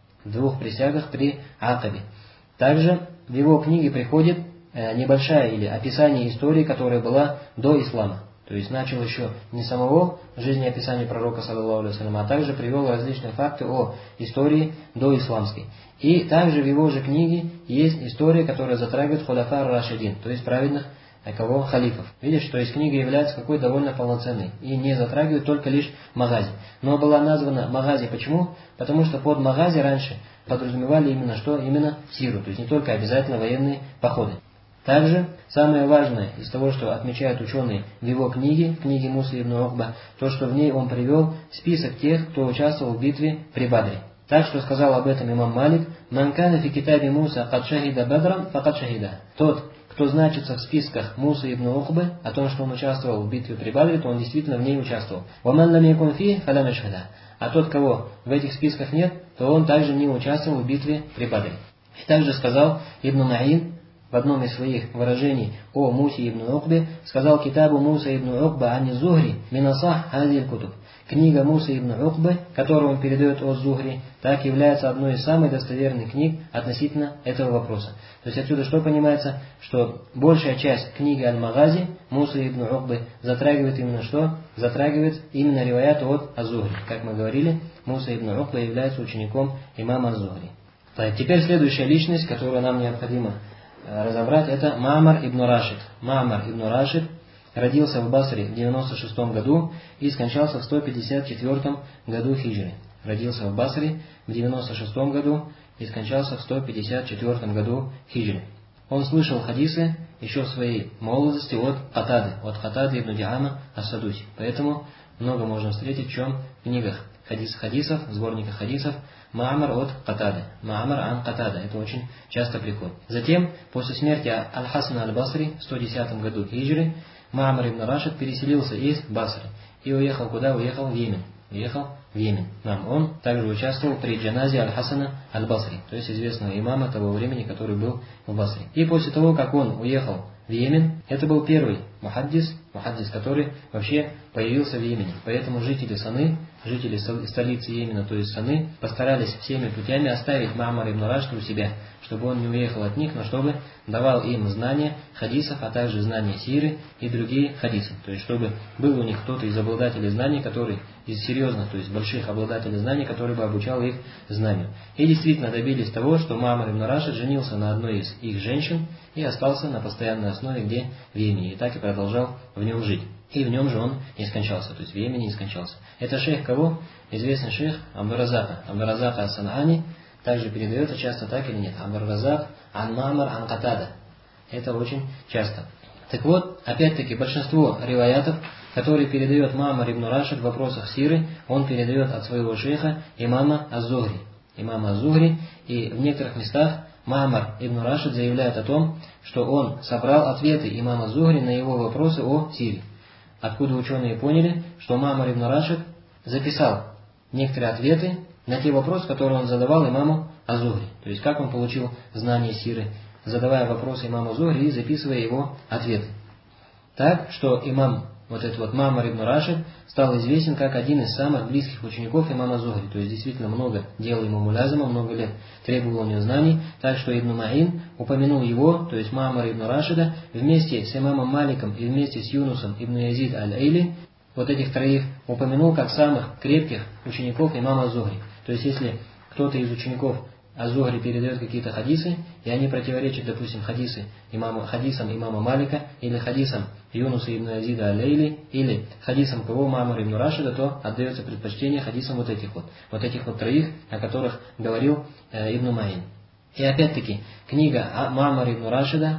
Также в его книге приходит небольшая или описание истории, которая была до ислама. То То есть начал еще не самого жизнеописания пророка, саллаллаху алейхи вассалям, а также привел различные факты о истории доисламской. И также в его же книге есть история, которая затрагивает хуляфа ар-рашидин, то есть праведных халифов. Видишь, то есть книга является какой довольно полноценной и не затрагивает только лишь магази. Но была названа магази почему? Потому что под магази раньше подразумевали именно что? Именно сиру, то есть не только обязательно военные походы. Также самое важное из того, что отмечают ученые в его книге Муса ибн Укба, то, что в ней он привел список тех, кто участвовал в битве при Бадре. Так что сказал об этом имам Малик: «Ман кана фи китаби Муса кад шахида бадран факад шахида». Тот, кто значится в списках Мусы ибн Укбы, о том, что он участвовал в битве при Бадре, то он действительно в ней участвовал. «Ваман лам якун фи фалам яшхада». А тот, кого в этих списках нет, то он также не участвовал в битве при Бадре. И также сказал Ибн Маин в одном из своих выражений о Мусе ибн Укбе, сказал: «Китабу Муса ибн Укба ани Зухри минасах хазиль кутуб». Книга Муса ибн Укбы, которую он передает от Зухри, так является одной из самых достоверных книг относительно этого вопроса. То есть отсюда что понимается? Что большая часть книги Аль-Магази Муса ибн Укбы затрагивает именно что? Затрагивает именно риваят от Аз-Зухри. Как мы говорили, Муса ибн Укба является учеником имама Аз-Зухри. Теперь следующая личность, которую нам необходимо разобрать, это Ма'мар ибн Рашид. Ма'мар ибн Рашид родился в Басре в 96 году и скончался в 154 году хиджры. Родился в Басре в 96 году и скончался в 154 году хиджры. Он слышал хадисы еще в своей молодости от Катады ибн Диама ас-Садуси. Поэтому много можно встретить в чем? В книгах хадисов, сборниках хадисов, Ма'мар от Катады, Ма'мар ан Катада. Это очень часто приходит. Затем, после смерти Аль-Хасана Аль-Басри в 110 году хиджры, Ма'мар ибн Рашид переселился из Басры и уехал куда? Уехал в Йемен. Он также участвовал при джаназе Аль-Хасана Аль-Басри, то есть известного имама того времени, который был в Басре. И после того, как он уехал в Йемен, это был первый мухаддис, который вообще появился в Йемене. Поэтому жители столицы Йемена, то есть Саны, постарались всеми путями оставить Ма'мар ибн Рашида у себя, чтобы он не уехал от них, но чтобы давал им знания хадисов, а также знания сиры и другие хадисы. То есть чтобы был у них кто-то из обладателей знаний, который из серьезных, то есть больших обладателей знаний, который бы обучал их знанию. И действительно добились того, что Ма'мар ибн Рашид женился на одной из их женщин и остался на постоянной основе где? В Йемене. И так и продолжал в нем жить. И в нем же он не скончался, то есть в Йемене не скончался. Это шейх кого? Известный шейх Абдур-Разака ас-Сан'ани. Также передается часто, так или нет? Абдур-Разак ан Ма'мар ан Катада. Это очень часто. Так вот, опять-таки, большинство риваятов, которые передает Ма'мар ибн Рашид в вопросах сиры, он передает от своего шейха имама Аз-Зухри. И в некоторых местах Ма'мар ибн Рашид заявляет о том, что он собрал ответы имама Зухри на его вопросы о сире. Откуда ученые поняли, что Ма'мар ибн Рашид записал некоторые ответы на те вопросы, которые он задавал имаму Аз-Зухри. То есть как он получил знание сиры, задавая вопросы имаму Зухри и записывая его ответы. Так, что имам, Ма'мар ибн Рашид, стал известен как один из самых близких учеников имама Зухри. То есть действительно много делал ему мулязима, много лет требовал у него знаний. Так что Ибн Маин упомянул его, то есть Ма'мар ибн Рашида, вместе с имамом Маликом и вместе с Юнусом ибн Язид аль-Айли, этих троих упомянул как самых крепких учеников имама Зухри. То есть если кто-то из учеников Аз-Зухри передает какие-то хадисы, и они противоречат, допустим, хадисам имама Малика, или хадисам Юнуса ибн Язида аль-Айли, или хадисам кого? Ма'мар ибн Рашида, то отдается предпочтение хадисам этих троих, о которых говорил Ибн Маин. И опять-таки, книга Ма'мар ибн Рашида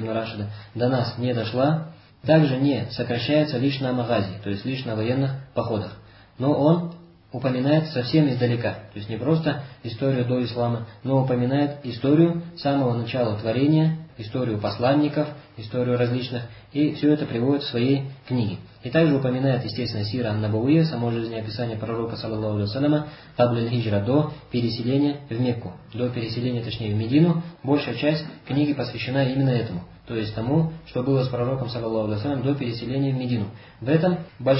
до нас не дошла, также не сокращается лишь на магази, то есть лишь на военных походах. Но он упоминает совсем издалека, то есть не просто историю до ислама, но упоминает историю самого начала творения, историю посланников, историю различных, и все это приводит в своей книге. И также упоминает, естественно, сира ан-Набавия, само жизнеописание пророка, саллаллаху алейхи вассаляма, кабля аль-хиджра, до переселения в Мекку, до переселения, точнее, в Медину. Большая часть книги посвящена именно этому. То есть тому, что было с пророком, саллаллаху алейхи вассалям, до переселения в Медину. В этом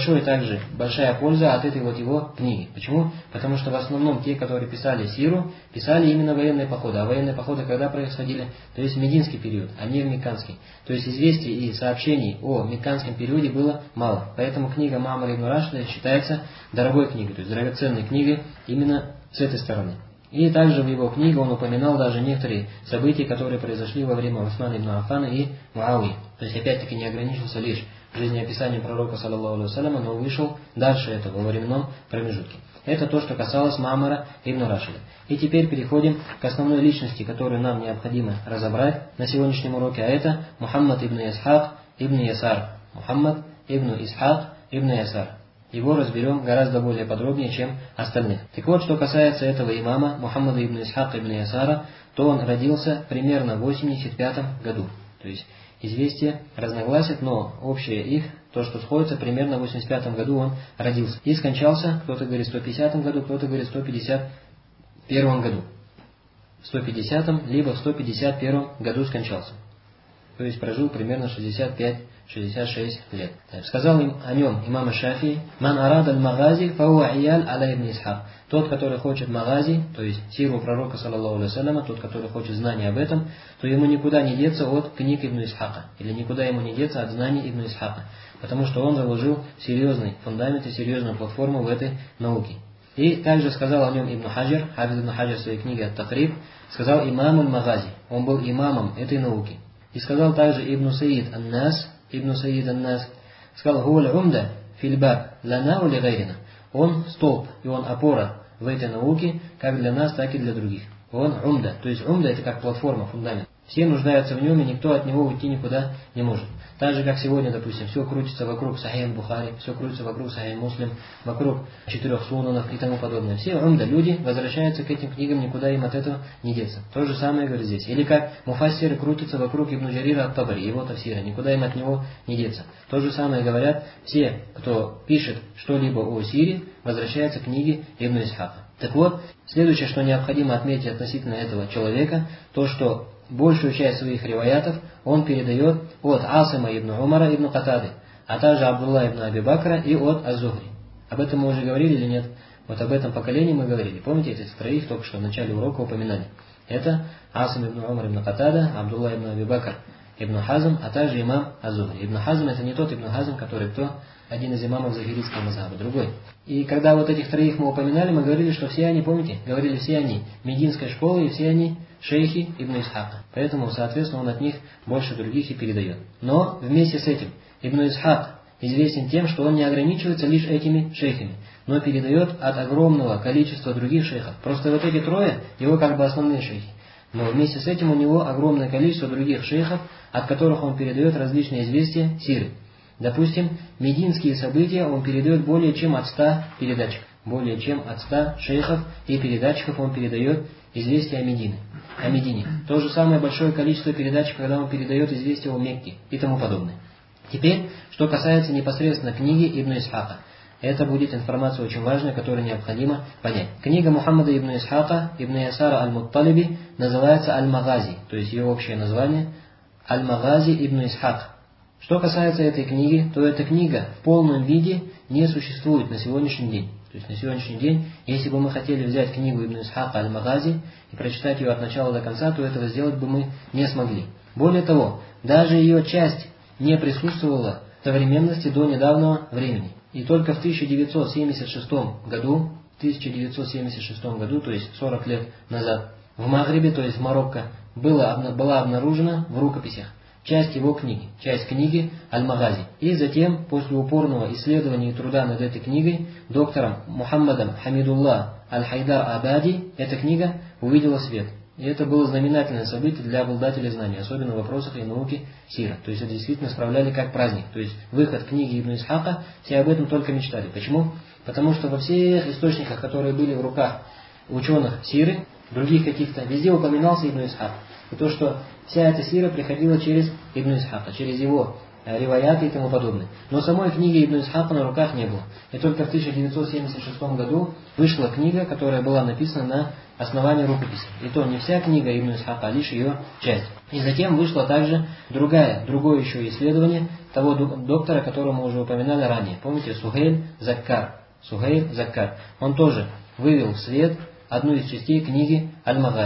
большая польза от этой его книги. Почему? Потому что в основном те, которые писали сиру, писали именно военные походы. А военные походы когда происходили? То есть в мединский период, а не в мекканский. То есть известий и сообщений о мекканском периоде было мало. мало. Поэтому книга Ма'мар ибн Рашида считается дорогой книгой, то есть драгоценной книгой именно с этой стороны. И также в его книге он упоминал даже некоторые события, которые произошли во время Усмана ибн Аффана и Муавии. То есть опять-таки не ограничился лишь жизнеописанием пророка, саллаллаху алейхи вассаляма, но вышел дальше этого во временном промежутке. Это то, что касалось Ма'мара ибн Рашида. И теперь переходим к основной личности, которую нам необходимо разобрать на сегодняшнем уроке, а это Мухаммад ибн Исхак ибн Ясар. Мухаммад ибн Исхак ибн Ясар. Его разберем гораздо более подробнее, чем остальных. Так вот, что касается этого имама, Мухаммада ибн Исхака ибн Ясара, то он родился примерно в 85 году. То есть известия разногласят, но общее их, то, что сходится, примерно в 85 году он родился. И скончался, кто-то говорит в 150 году, кто-то говорит в 151 году. В 150 либо в 151 году скончался. То есть прожил примерно 65-66 лет. Так, сказал им о нем имам Шафии: «Ман арад аль-магази, фауа иял аля ибн Исхак». Тот, который хочет магази, то есть сиру пророка, саллаллаху алейхи вассаляма, тот, который хочет знания об этом, то ему никуда не деться от книг ибн Исхака, или никуда ему не деться от знаний ибн Исхака, потому что он заложил серьезный фундамент и серьезную платформу в этой науке. И также сказал о нем Ибн Хаджар, Хафиз ибн Хаджар в своей книге «Ат-Такриб», сказал имам аль-магази, он был имамом этой науки. И сказал также Ибн Саид ан-Нас, сказал: «Гуаль умда фильбаб лана ули гайрина». Он столб и он опора в этой науке, как для нас, так и для других. Он умда, то есть умда — это как платформа, фундамент. Все нуждаются в нем, и никто от него уйти никуда не может. Так же, как сегодня, допустим, все крутится вокруг Сахих Бухари, все крутится вокруг Сахих Муслим, вокруг 4 сунанов и тому подобное. Все умда, люди возвращаются к этим книгам, никуда им от этого не деться. То же самое говорит здесь. Или как муфассиры крутятся вокруг Ибн Джарира ат-Табари, его тафсира, никуда им от него не деться. То же самое говорят все, кто пишет что-либо о сире, возвращаются к книге Ибн Исхака. Так вот, следующее, что необходимо отметить относительно этого человека, то, что большую часть своих риваятов он передает от Асима ибн Умара ибн Катады, а также Абдулла ибн Аби Бакра и от Аз-Зухри. Об этом мы уже говорили или нет? Вот об этом поколении мы говорили. Помните, этих троих только что в начале урока упоминали. Это Асим ибн Умар ибн Катада, Абдулла ибн Аби Бакр ибн Хазм, а также имам Аз-Зухри. Ибн Хазм — это не тот Ибн Хазм, который кто? Один из имамов захиритского мазхаба, другой. И когда вот этих троих мы упоминали, мы говорили, что все они, помните, говорили, все они мединской школы и все они шейхи Ибн Исхака. Поэтому, соответственно, он от них больше других и передает. Но вместе с этим Ибн Исхак известен тем, что он не ограничивается лишь этими шейхами, но передает от огромного количества других шейхов. Просто вот эти трое его как бы основные шейхи. Но вместе с этим у него огромное количество других шейхов, от которых он передает различные известия сиры. Допустим, мединские события он передает более чем от 100 передатчиков. Более чем от 100 шейхов и передатчиков он передает известия о Медине. То же самое большое количество передатчиков, когда он передает известия о Мекке и тому подобное. Теперь, что касается непосредственно книги Ибн Исхака. Это будет информация очень важная, которую необходимо понять. Книга Мухаммада ибн Исхака, ибн Ясара аль-Мутталиби, называется Аль-Магази, то есть ее общее название Аль-Магази ибн Исхак. Что касается этой книги, то эта книга в полном виде не существует на сегодняшний день. То есть на сегодняшний день, если бы мы хотели взять книгу Ибн Исхака Аль-Магази и прочитать ее от начала до конца, то этого сделать бы мы не смогли. Более того, даже ее часть не присутствовала в современности до недавнего времени. И только в 1976 году, то есть 40 лет назад, в Магрибе, то есть в Марокко, была обнаружена в рукописях часть его книги, часть книги Аль-Магази. И затем, после упорного исследования и труда над этой книгой, доктором Мухаммадом Хамидулла Аль-Хайдар Абади, эта книга увидела свет. И это было знаменательное событие для обладателей знаний, особенно в вопросах и науки сира. То есть это действительно справляли как праздник. То есть выход книги Ибн Исхака, все об этом только мечтали. Почему? Потому что во всех источниках, которые были в руках ученых сиры, других каких-то, везде упоминался Ибн Исхак. И то, что вся эта сира приходила через Ибн Исхака, через его риваяты и тому подобное. Но самой книги Ибн Исхака на руках не было. И только в 1976 году вышла книга, которая была написана на основании рукописи. И то не вся книга Ибн Исхака, а лишь ее часть. И затем вышло также другое еще исследование того доктора, которого мы уже упоминали ранее. Помните, Сухейль Заккар. Он тоже вывел в свет одну из частей книги Аль-Магази.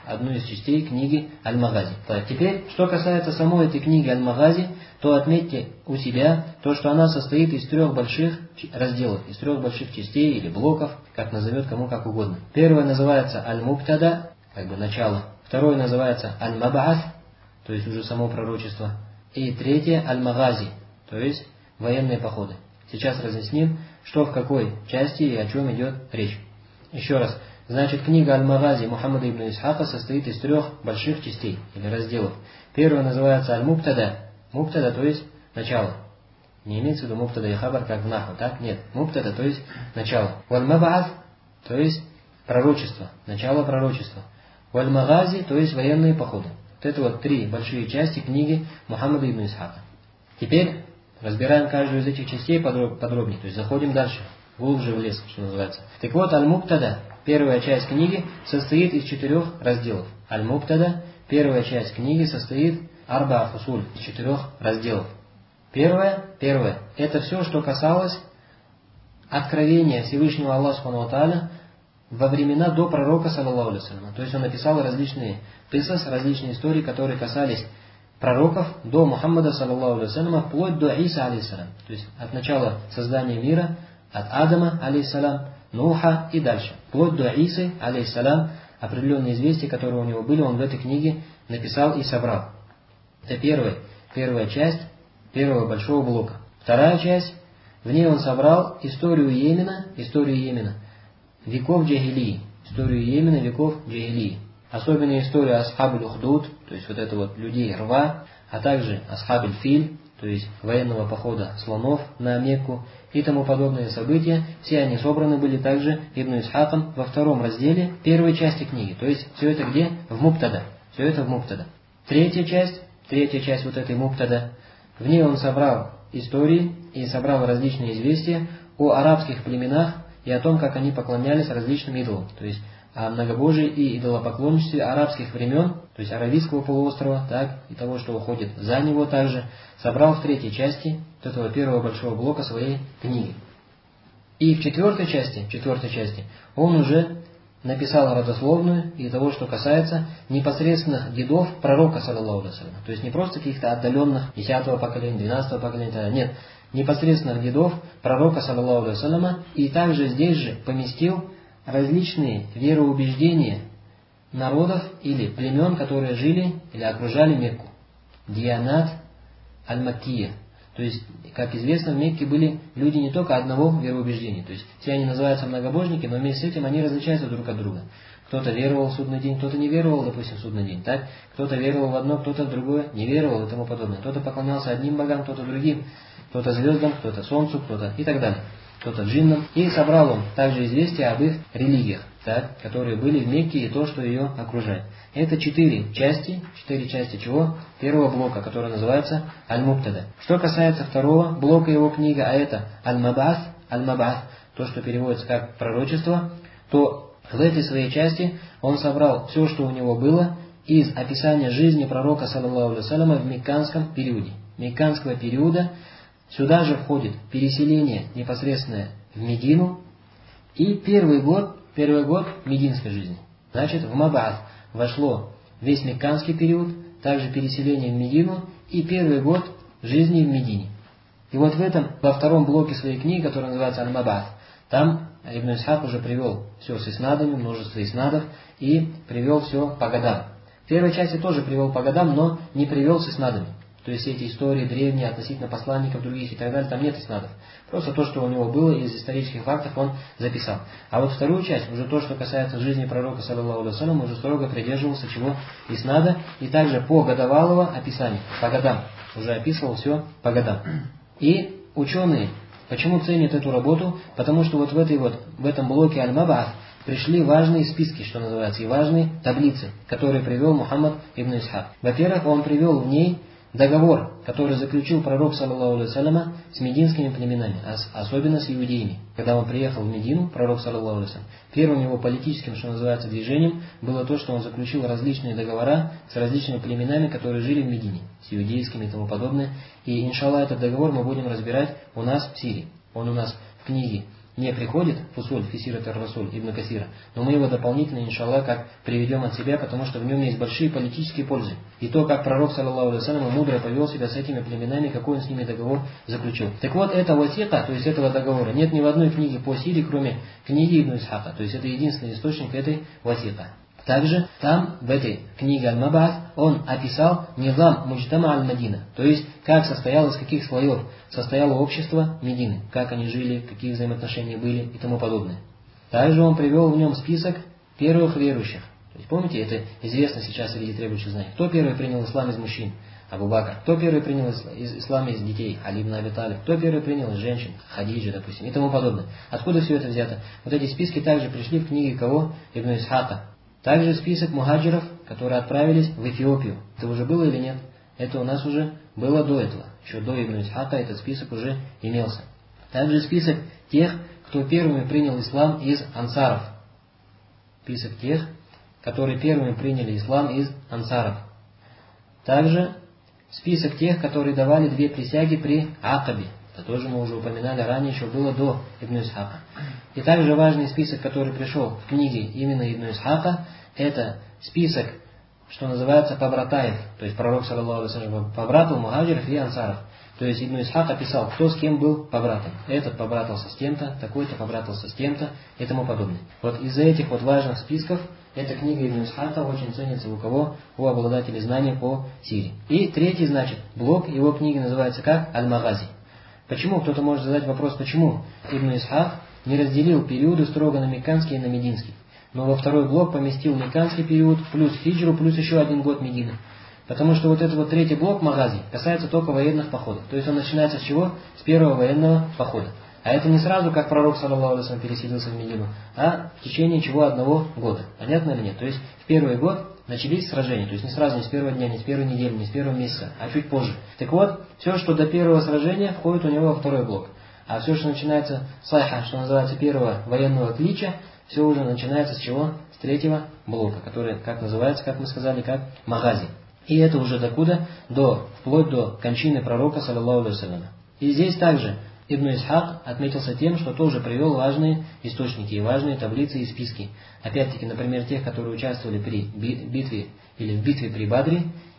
одну из частей книги Аль-Магази. Так, теперь, что касается самой этой книги Аль-Магази, то отметьте у себя то, что она состоит из 3 больших разделов, из 3 больших частей или блоков, как назовет кому как угодно. Первое называется Аль-Мубтада, как бы начало. Второе называется Аль-Маб'ас, то есть уже само пророчество. И третье Аль-Магази, то есть военные походы. Сейчас разъясним, что в какой части и о чем идет речь. Еще раз. Значит, книга Аль-Магази Мухаммада ибн Исхака состоит из 3 больших частей или разделов. Первое называется Аль-Мубтада. Мубтада, то есть начало. Не имеется в виду Мубтада и Хабар, как в Наху, так? Нет. Мубтада, то есть начало. Валь-Маб'ас, то есть пророчество, начало пророчества. Валь-Магази, то есть военные походы. Вот это вот 3 большие части книги Мухаммада ибн Исхака. Теперь разбираем каждую из этих частей подробнее, то есть заходим дальше, глубже в лес, что называется. Так вот, Аль-Мубтада, первая часть книги, состоит из 4 разделов. Аль-Мубтада, первая часть книги состоит Арба Фусуль, из 4 разделов. Первое, это все, что касалось откровения Всевышнего Аллаха Субхану ва Тааля во времена до пророка, саллаллаху алейхи ва саллям. То есть он написал различные кисас, различные истории, которые касались пророков до Мухаммада, саллаллаху алейхи ва саллям, вплоть до Иса, алейхиссалям. То есть от начала создания мира, от Адама, алейхиссалям, Нуха и дальше. Вплоть до Исы, алейхиссалям, определенные известия, которые у него были, он в этой книге написал и собрал. Это первая часть первого большого блока. Вторая часть, в ней он собрал историю Йемена, веков джахилии, историю Йемена, веков джахилии. Особенно историю Асхабуль Ухдуд, то есть вот это вот людей рва, а также Асхабуль Филь, то есть военного похода слонов на Мекку и тому подобные события. Все они собраны были также Ибн Исхаком во 2 разделе первой части книги. То есть все это где? В Мубтада. Все это в Мубтада. Третья часть вот этой Мубтада, в ней он собрал истории и собрал различные известия о арабских племенах и о том, как они поклонялись различным идолам. То есть о многобожии и идолопоклонничестве арабских времен, то есть Аравийского полуострова, так, и того, что уходит за него также, собрал в 3 части вот этого первого большого блока своей книги. И в 4 части он уже написал родословную и того, что касается непосредственных дедов пророка, саллаллаху алейхи ва саллям. То есть не просто каких-то отдаленных 10-го поколения, 12-го поколения, нет, непосредственных дедов пророка, саллаллаху алейхи ва салляма, и также здесь же поместил различные вероубеждения народов или племен, которые жили или окружали Мекку. Дианат аль-Маккия. То есть, как известно, в Мекке были люди не только одного вероубеждения. То есть, все они называются многобожники, но вместе с этим они различаются друг от друга. Кто-то веровал в судный день, кто-то не веровал, допустим, в судный день. Так? Кто-то веровал в одно, кто-то в другое не веровал и тому подобное. Кто-то поклонялся одним богам, кто-то другим. Кто-то звездам, кто-то солнцу, кто-то и так далее. Кто-то джиннам. И собрал он также известия об их религиях, так, которые были в Мекке и то, что ее окружает. Это 4 части чего? Первого блока, который называется Аль-Мубтада. Что касается второго блока его книги, а это Аль-Маб'ас, то, что переводится как пророчество, то в этой своей части он собрал все, что у него было из описания жизни пророка, саллаллаху алейхи ва салляма, в мекканском периоде. Мекканского периода. Сюда же входит переселение непосредственно в Медину и первый год мединской жизни. Значит, в Маб'ас вошло весь мекканский период, также переселение в Медину и первый год жизни в Медине. И вот в этом, во 2 блоке своей книги, который называется Аль-Маб'ас, там Ибн Исхак уже привел все с иснадами, множество иснадов, и привел все по годам. В первой части тоже привел по годам, но не привел с иснадами. То есть эти истории древние относительно посланников других и так далее, там нет иснадов. Просто то, что у него было из исторических фактов, он записал. А вот вторую часть, уже то, что касается жизни пророка, саллаллаху алейхи ва саллям, уже строго придерживался чего? Иснада, и также по годовалого описания, по годам. Уже описывал все по годам. И ученые, почему ценят эту работу? Потому что вот в этом блоке Аль-Маб'ас пришли важные списки, что называется, и важные таблицы, которые привел Мухаммад ибн Исхак. Во-первых, он привел в ней договор, который заключил пророк, саллаллаху алейхи ва саллям, с мединскими племенами, особенно с иудеями. Когда он приехал в Медину, пророк, саллаллаху алейхи ва саллям, первым его политическим, что называется, движением было то, что он заключил различные договора с различными племенами, которые жили в Медине, с иудейскими и тому подобное. И, иншаллах, этот договор мы будем разбирать у нас в Сирии. Он у нас в книге не приходит, фусуль, фисират ар-расуль, Ибн Касира, но мы его дополнительно, иншаллах, как приведем от себя, потому что в нем есть большие политические пользы. И то, как пророк, саллаллаху алейхи ва саллям, мудро повел себя с этими племенами, какой он с ними договор заключил. Так вот, это васиқа, то есть этого договора, нет ни в одной книге по Сире, кроме книги Ибн Исхака, то есть это единственный источник этой васиқа. Также там, в этой книге Аль-Мабаас, он описал низам муджтама аль-Мадина, то есть как состояло, из каких слоев состояло общество Медины, как они жили, какие взаимоотношения были и тому подобное. Также он привел в нем список первых верующих. То есть, помните, это известно сейчас среди требующих знаний. Кто первый принял ислам из мужчин? Абу Бакр. Кто первый принял ислам из детей? Али ибн Аби Талиб. Кто первый принял из женщин? Хадиджа, допустим, и тому подобное. Откуда все это взято? Вот эти списки также пришли в книге кого? Ибн Исхака. Также список мухаджиров, которые отправились в Эфиопию. Это уже было или нет? Это у нас уже было до этого. Еще до Ибн Исхака этот список уже имелся. Также список тех, кто первыми принял ислам из ансаров. Список тех, которые первыми приняли ислам из ансаров. Также список тех, которые давали 2 присяги при Акабе. Это тоже мы уже упоминали ранее, еще было до Ибн Исхака. И также важный список, который пришел в книге именно Ибн Исхака, это список, что называется, побратаев. То есть пророк, саллаллаху алейхи ва саллям, побратал мухаджиров и ансаров. То есть Ибн Исхак описал, кто с кем был побратом. Этот побратался с тем-то, такой-то побратался с тем-то и тому подобное. Вот из-за этих вот важных списков эта книга Ибн Исхака очень ценится у кого? У обладателей знания по Сире. И третий, значит, блок его книги называется как Аль-Магази. Почему? Кто-то может задать вопрос, почему Ибн Исхак не разделил периоды строго на мекканский и на мединский, но во второй блок поместил мекканский период, плюс хиджру, плюс еще 1 год Медины. Потому что вот этот вот третий блок Магази касается только военных походов. То есть он начинается с чего? С первого военного похода. А это не сразу, как пророк, саллаллаху алейхи ва саллям, переселился в Медину, а в течение чего? 1 года. Понятно или нет? То есть в первый год начались сражения. То есть не сразу, не с первого дня, не с первой недели, не с первого месяца, а чуть позже. Так вот, все, что до первого сражения, входит у него во второй блок. А все, что начинается с сайха, что называется первого военного клича, все уже начинается с чего? С третьего блока, который, как называется, как мы сказали, как Магази. И это уже докуда? Вплоть до кончины пророка, саллаллаху алейхи ва саллям. И здесь также Ибн Исхак отметился тем, что тоже привел важные источники и важные таблицы и списки. Опять-таки, например, тех, которые участвовали при битве или в битве при Бадре,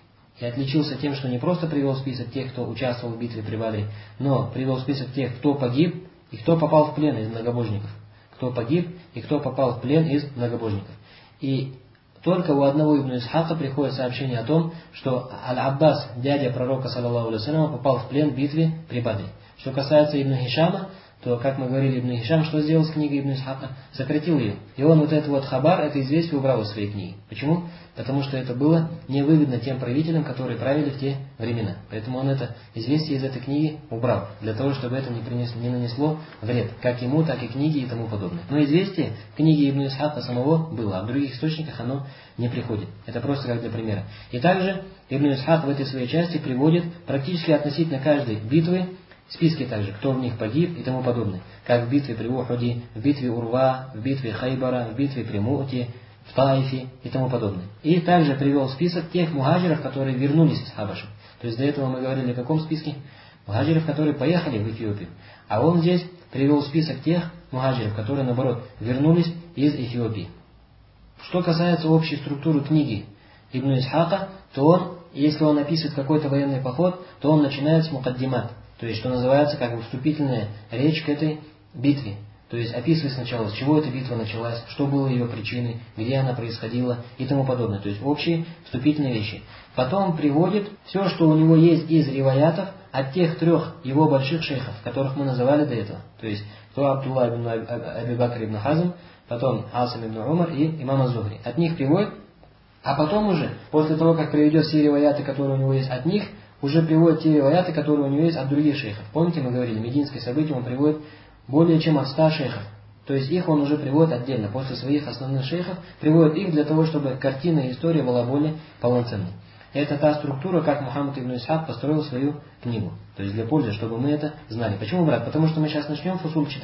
и отличился тем, что не просто привел список тех, кто участвовал в битве при Бадре, но привел список тех, кто погиб и кто попал в плен из многобожников. Кто погиб и кто попал в плен из многобожников. И только у одного Ибн Исхака приходит сообщение о том, что Аль-Аббас, дядя пророка, саллаллаху алейхи ва саллям, попал в плен в битве при Бадре. Что касается Ибн Хишама, то, как мы говорили, Ибн Хишам, что сделал с книгой Ибн Исхака? Сократил ее. И он вот этот вот хабар, это известие убрал из своей книги. Почему? Потому что это было невыгодно тем правителям, которые правили в те времена. Поэтому он это известие из этой книги убрал, для того, чтобы это не нанесло вред, как ему, так и книге и тому подобное. Но известие в книге Ибн Исхака самого было, а в других источниках оно не приходит. Это просто как для примера. И также Ибн Исхак в этой своей части приводит практически относительно каждой битвы списки также, кто в них погиб и тому подобное. Как в битве при Ухуде, в битве Урва, в битве Хайбара, в битве при Му'те, в Таифе и тому подобное. И также привел список тех мухаджиров, которые вернулись из Хабаши. То есть до этого мы говорили о каком списке? Мухаджиров, которые поехали в Эфиопию. А он здесь привел список тех мухаджиров, которые, наоборот, вернулись из Эфиопии. Что касается общей структуры книги Ибн Исхака, то он, если он описывает какой-то военный поход, то он начинает с мукаддимат. То есть, что называется, как бы вступительная речь к этой битве. То есть, описывает сначала, с чего эта битва началась, что было ее причиной, где она происходила и тому подобное. То есть, общие вступительные вещи. Потом приводит все, что у него есть из риваятов от тех 3 его больших шейхов, которых мы называли до этого. То есть, кто Абдулла ибн Аби Бакр ибн Хазм, потом Асам ибн Умар и имам Az-Зухри. От них приводит, а потом уже, после того, как приведет все риваяты, которые у него есть от них, уже приводит те риваяты, которые у него есть от других шейхов. Помните, мы говорили, мединское событие он приводит более чем от 100 шейхов. То есть их он уже приводит отдельно, после своих основных шейхов, приводит их для того, чтобы картина и история была более полноценной. Это та структура, как Мухаммад ибн Исхак построил свою книгу. То есть для пользы, чтобы мы это знали. Почему, брат? Потому что мы сейчас начнем фусуль читать.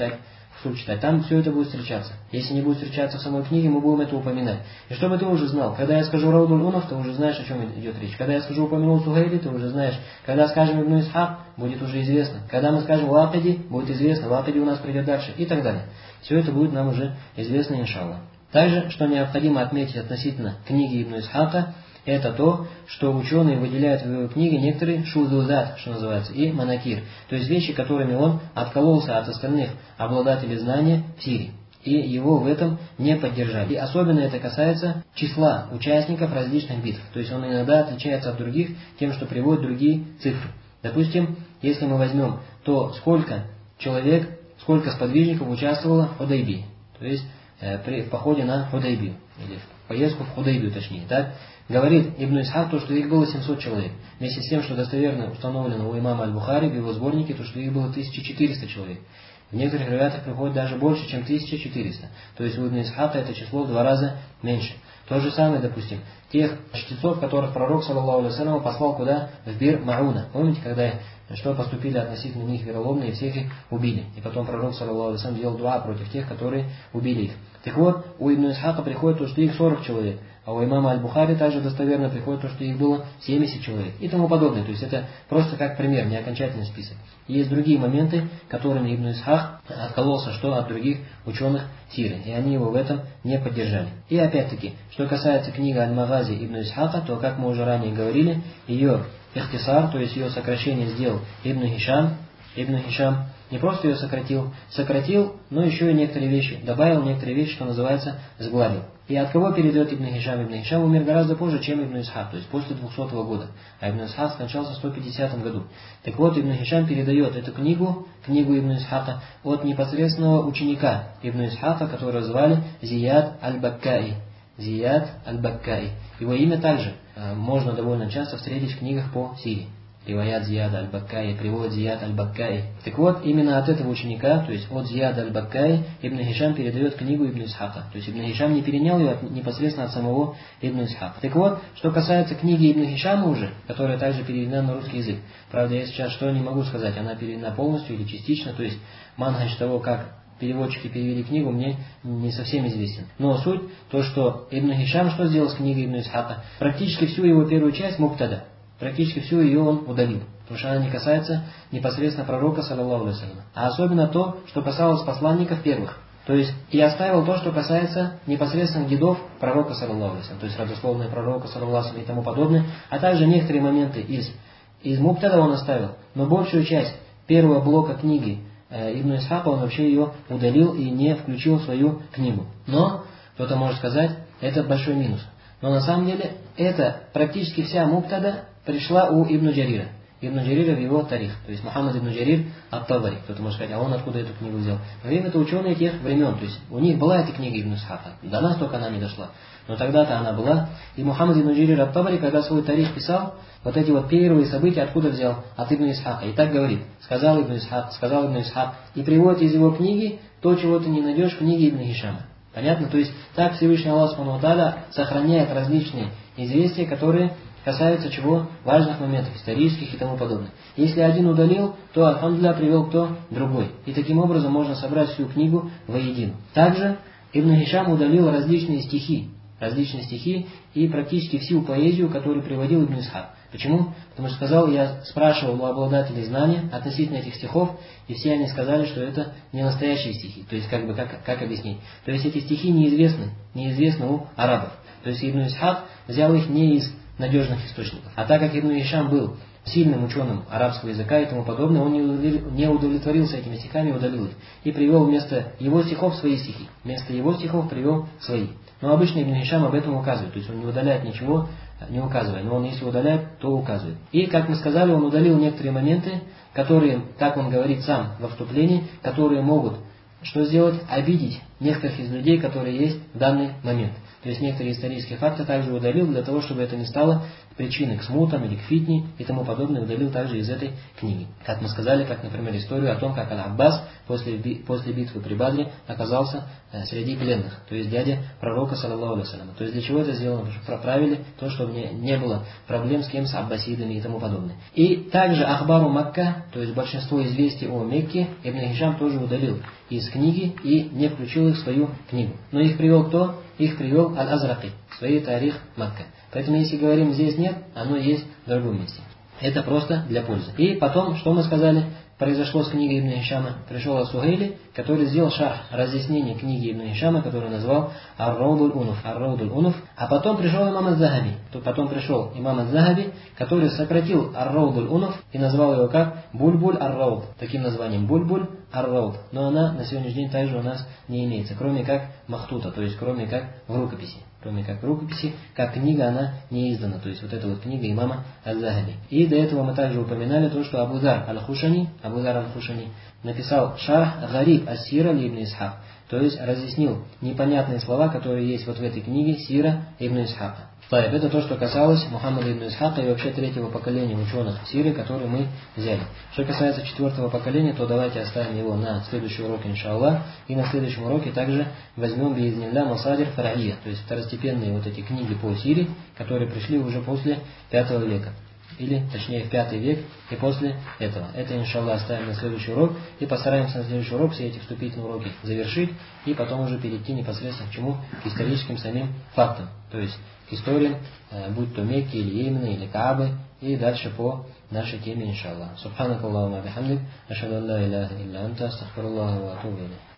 уsul читать, там все это будет встречаться. Если не будет встречаться в самой книге, мы будем это упоминать. И чтобы ты уже знал, когда я скажу Раудуль Унов, ты уже знаешь, о чем идет речь. Когда я скажу упомянул Сухайли, ты уже знаешь. Когда скажем Ибн Исхак, будет уже известно. Когда мы скажем Вакиди, будет известно. Вакиди у нас придет дальше и так далее. Все это будет нам уже известно, иншаллах. Также, что необходимо отметить относительно книги Ибн Исхака, это то, что ученые выделяют в его книге некоторые шузузат, что называется, и манакир, то есть вещи, которыми он откололся от остальных обладателей знания в Сирии. И его в этом не поддержали. И особенно это касается числа участников различных битв. То есть он иногда отличается от других тем, что приводит другие цифры. Допустим, если мы возьмем, то сколько человек, сколько сподвижников участвовало в Худайбии. То есть в походе на Худайбию. Или в поездку в Худайбию, точнее. Так? Говорит Ибн Исхак, то, что их было 700 человек. Вместе с тем, что достоверно установлено у имама Аль-Бухари в его сборнике, то, что их было 1400 человек. В некоторых риваятах приходит даже больше, чем 1400. То есть у Ибн Исхака это число в 2 раза меньше. То же самое, допустим, тех чтецов, которых пророк, саллаллаху алейхи ва саллям, послал куда? В Бир Мауна. Помните, когда что поступили относительно них вероломные, и всех их убили. И потом пророк, саллаллаху алейхи ва саллям, делал дуа против тех, которые убили их. Так вот, у Ибн Исхака приходит то, что их 40 человек. А у имама Аль-Бухари также достоверно приходит то, что их было 70 человек. И тому подобное. То есть это просто как пример, не окончательный список. Есть другие моменты, которыми Ибн Исхак откололся что от других ученых Сирии. И они его в этом не поддержали. И опять-таки, что касается книги Аль-Магази Ибн Исхака, то, как мы уже ранее говорили, ее ихтисар, то есть ее сокращение сделал Ибн Хишам. Ибн Хишам не просто ее сократил, но еще и некоторые вещи, добавил некоторые вещи, что называется, сгладил. И от кого передает Ибн Хишам? Ибн Хишам умер гораздо позже, чем Ибн Исхак, то есть после 200 года. А Ибн Исхак скончался в 150 году. Так вот, Ибн Хишам передает эту книгу Ибн Исхака, от непосредственного ученика Ибн Исхака, которого звали Зияд Аль-Баккаи. Зияд Аль-Баккаи. Его имя также можно довольно часто встретить в книгах по Сирии. Риваят Зияда Аль-Баккаи, приводит Зияд Аль-Баккаи. Так вот, именно от этого ученика, то есть от Зияда Аль-Баккаи, Ибн Хишам передает книгу Ибн Исхака. То есть Ибн Хишам не перенял ее непосредственно от самого Ибн Исхака. Так вот, что касается книги Ибн Хишама уже, которая также переведена на русский язык. Правда, я сейчас что не могу сказать, она переведена полностью или частично, то есть манхадж того, как переводчики перевели книгу, мне не совсем известен. Но суть, то, что Ибн Хишам что сделал с книгой Ибн Исхака? Практически всю его первую часть, Муктада, практически всю ее он удалил. Потому что она не касается непосредственно пророка, саллаллаху алейхи ва саллям. А особенно то, что касалось посланников первых. То есть, и оставил то, что касается непосредственно дедов пророка, саллаллаху алейхи ва саллям. То есть, родословные пророка, саллаллаху алейхи ва саллям и тому подобное. А также некоторые моменты из Муктада он оставил. Но большую часть первого блока книги Ибн Исхака он вообще ее удалил и не включил в свою книгу. Но, кто-то может сказать, это большой минус. Но на самом деле, это практически вся Муктада пришла у Ибн Джарира. Ибн Джарира в его тарих. То есть Мухаммад ибн Джарир ат-Табари. Кто-то может сказать, а он откуда эту книгу взял? Говорим, это ученые тех времен. То есть у них была эта книга Ибн Исхака. До нас только она не дошла. Но тогда-то она была. И Мухаммад ибн Джарир ат-Табари, когда свой тарих писал, вот эти вот первые события откуда взял? От Ибн Исхака. И так говорит. Сказал Ибн Исхак. И приводит из его книги то, чего ты не найдешь в книге Ибн Хишама. Понятно? То есть так Всевышний Аллах Субхану ва Тааля сохраняет различные известия, которые касаются чего? Важных моментов, исторических и тому подобное. Если один удалил, то альхамдулилля привел кто? Другой. И таким образом можно собрать всю книгу воедино. Также Ибн Хишам удалил различные стихи и практически всю поэзию, которую приводил Ибн Исхак. Почему? Потому что я спрашивал у обладателей знания относительно этих стихов, и все они сказали, что это не настоящие стихи. То есть, как объяснить? То есть, эти стихи неизвестны у арабов. То есть, Ибн Исхак взял их не из надежных источников. А так как Ибн Хишам был сильным ученым арабского языка и тому подобное, он не удовлетворился этими стихами, удалил их. И привел вместо его стихов свои стихи. Вместо его стихов привел свои. Но обычно Ибн Хишам об этом указывает. То есть он не удаляет ничего, не указывая. Но он если удаляет, то указывает. И, как мы сказали, он удалил некоторые моменты, которые, как он говорит сам во вступлении, которые могут что сделать? Обидеть некоторых из людей, которые есть в данный момент. То есть некоторые исторические факты также удалил для того, чтобы это не стало причиной к смутам или к фитне и тому подобное, удалил также из этой книги. Как мы сказали, как, например, историю о том, как Аль-Аббас после битвы при Бадре оказался среди пленных, то есть дядя пророка, саллаллаху алейхи ва саллям. То есть для чего это сделано? Потому что проправили то, чтобы не было проблем с кем, с аббасидами и тому подобное. И также Ахбару Макка, то есть большинство известий о Мекке, Ибн Хишам тоже удалил. из книги и не включил их в свою книгу. Но их привел кто? Их привел Аль-Азраки в своей Тарих Макка. Поэтому если говорим здесь нет, оно есть в другом месте. Это просто для пользы. И потом, что мы сказали, произошло с книгой Ибн Хишама. Пришел Ас-Сухейли, который сделал шарх, разъяснение книги Ибн Хишама, который назвал Ар-Раудуль Унуф. Ар-Раудуль Унуф. А потом пришел имам Аз-Захаби. Потом пришел имам Аз-Захаби, который сократил Ар-Раудуль Унуф и назвал его как Бульбуль Ар-Рауд. Таким названием Бульбуль Ар-Рауд. Но она на сегодняшний день также у нас не имеется, кроме как махтута, то есть кроме как в рукописи. Кроме как в рукописи, как книга она не издана. То есть вот эта вот книга имама Аз-Захаби. И до этого мы также упоминали то, что Абу Зар Аль-Хушани написал шарх Гариб Ас-Сира ли Ибн Исхак. То есть разъяснил непонятные слова, которые есть вот в этой книге Сира Ибн Исхака. Это то, что касалось Мухаммада ибн Исхака и вообще третьего поколения ученых Сиры, которые мы взяли. Что касается четвертого поколения, то давайте оставим его на следующий урок, иншаллах. И на следующем уроке также возьмем биизнилля Масадир Фараия, то есть второстепенные вот эти книги по Сире, которые пришли уже после 5 века. Или, точнее, в 5 век и после этого. Это, иншаллах, оставим на следующий урок. И постараемся на следующий урок все эти вступительные уроки завершить. И потом уже перейти непосредственно к чему? К историческим самим фактам. То есть к историям, будь то Мекки, или Йемена, или Каабы. И дальше по нашей теме, иншаллах. Субханакаллаху ва бихамдик. Ашхаду ан ла иляха илля анта. Астагфируллаха ва атубу илейх.